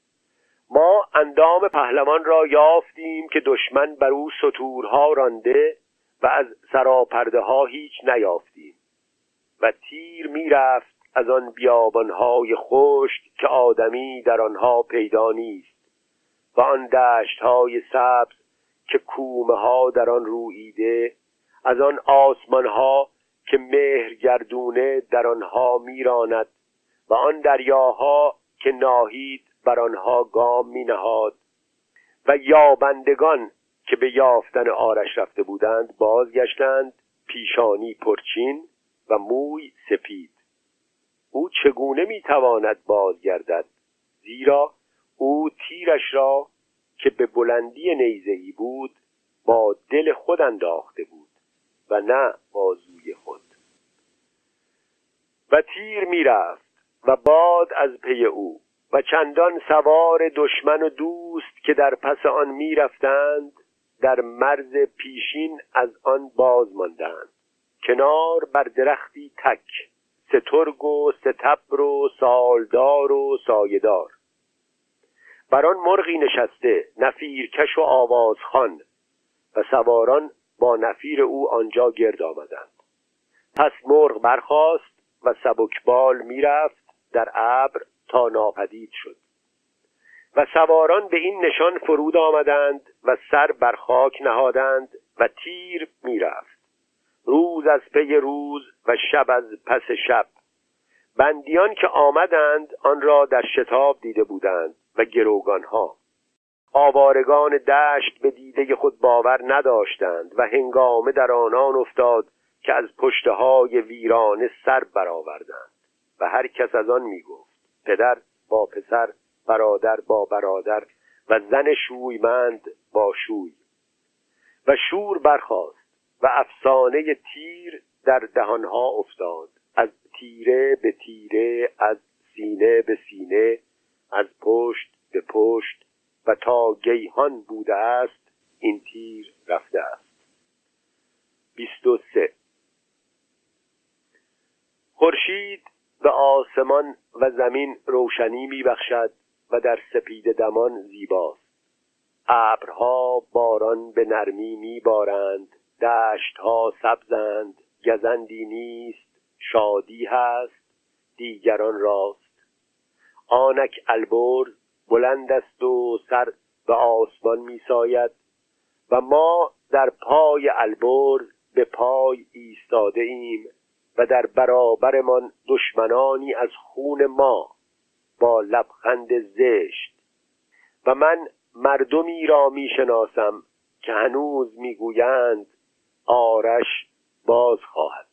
ما اندام پهلوان را یافتیم که دشمن بر او ستورها رانده و از سراپرده ها هیچ نیافتیم و تیر می رفت از آن بیابانهای خشک که آدمی در آنها پیدا نیست و آن دشتهای سبز که کومه ها در آن روییده، از آن آسمانها که مهرگردونه در آنها میراند و آن دریاها که ناهید بر آنها گام می نهاد و یابندگان که به یافتن آرش رفته بودند بازگشتند، پیشانی پرچین و موی سپید. او چگونه میتواند بازگردد؟ زیرا او تیرش را که به بلندی نیزه‌ای بود با دل خود انداخته بود و نه بازوی خود. و تیر میرفت و باد از پی او و چندان سوار دشمن و دوست که در پس آن میرفتند در مرز پیشین از آن باز ماندند. کنار بر درختی تک، سترگ و ستبر و سالدار و سایه‌دار. بر آن مرغی نشسته، نفیرکش و آوازخوان، و سواران با نفیر او آنجا گرد آمدند. پس مرغ برخاست و سبکبال میرفت در ابر تا ناپدید شد و سواران به این نشان فرود آمدند و سر بر خاک نهادند و تیر میرفت روز از پی روز و شب از پس شب. بندیان که آمدند آن را در شتاب دیده بودند و گروگانها. آوارگان دشت به دیده خود باور نداشتند و هنگامه در آنان افتاد که از پشتهای ویرانه سر برآوردند و هر کس از آن میگفت، پدر با پسر، برادر با برادر و زن شویمند با شوی. و شور برخاست و افسانه تیر در دهانها افتاد، از تیره به تیره، از سینه به سینه، از پشت به پشت، و تا گیهان بوده است این تیر رفته است. بیست و سه. خورشید به آسمان و زمین روشنی میبخشد و در سپید دمان زیباست. ابرها باران به نرمی میبارند، دشتها سبزند، گزندی نیست، شادی هست، دیگران راست. آنک البرز بلند است و سر به آسمان میساید و ما در پای البرز به پای ایستاده ایم و در برابرمان دشمنانی از خون ما با لبخند زشت. و من مردمی را میشناسم که هنوز میگویند آرش باز خواهد.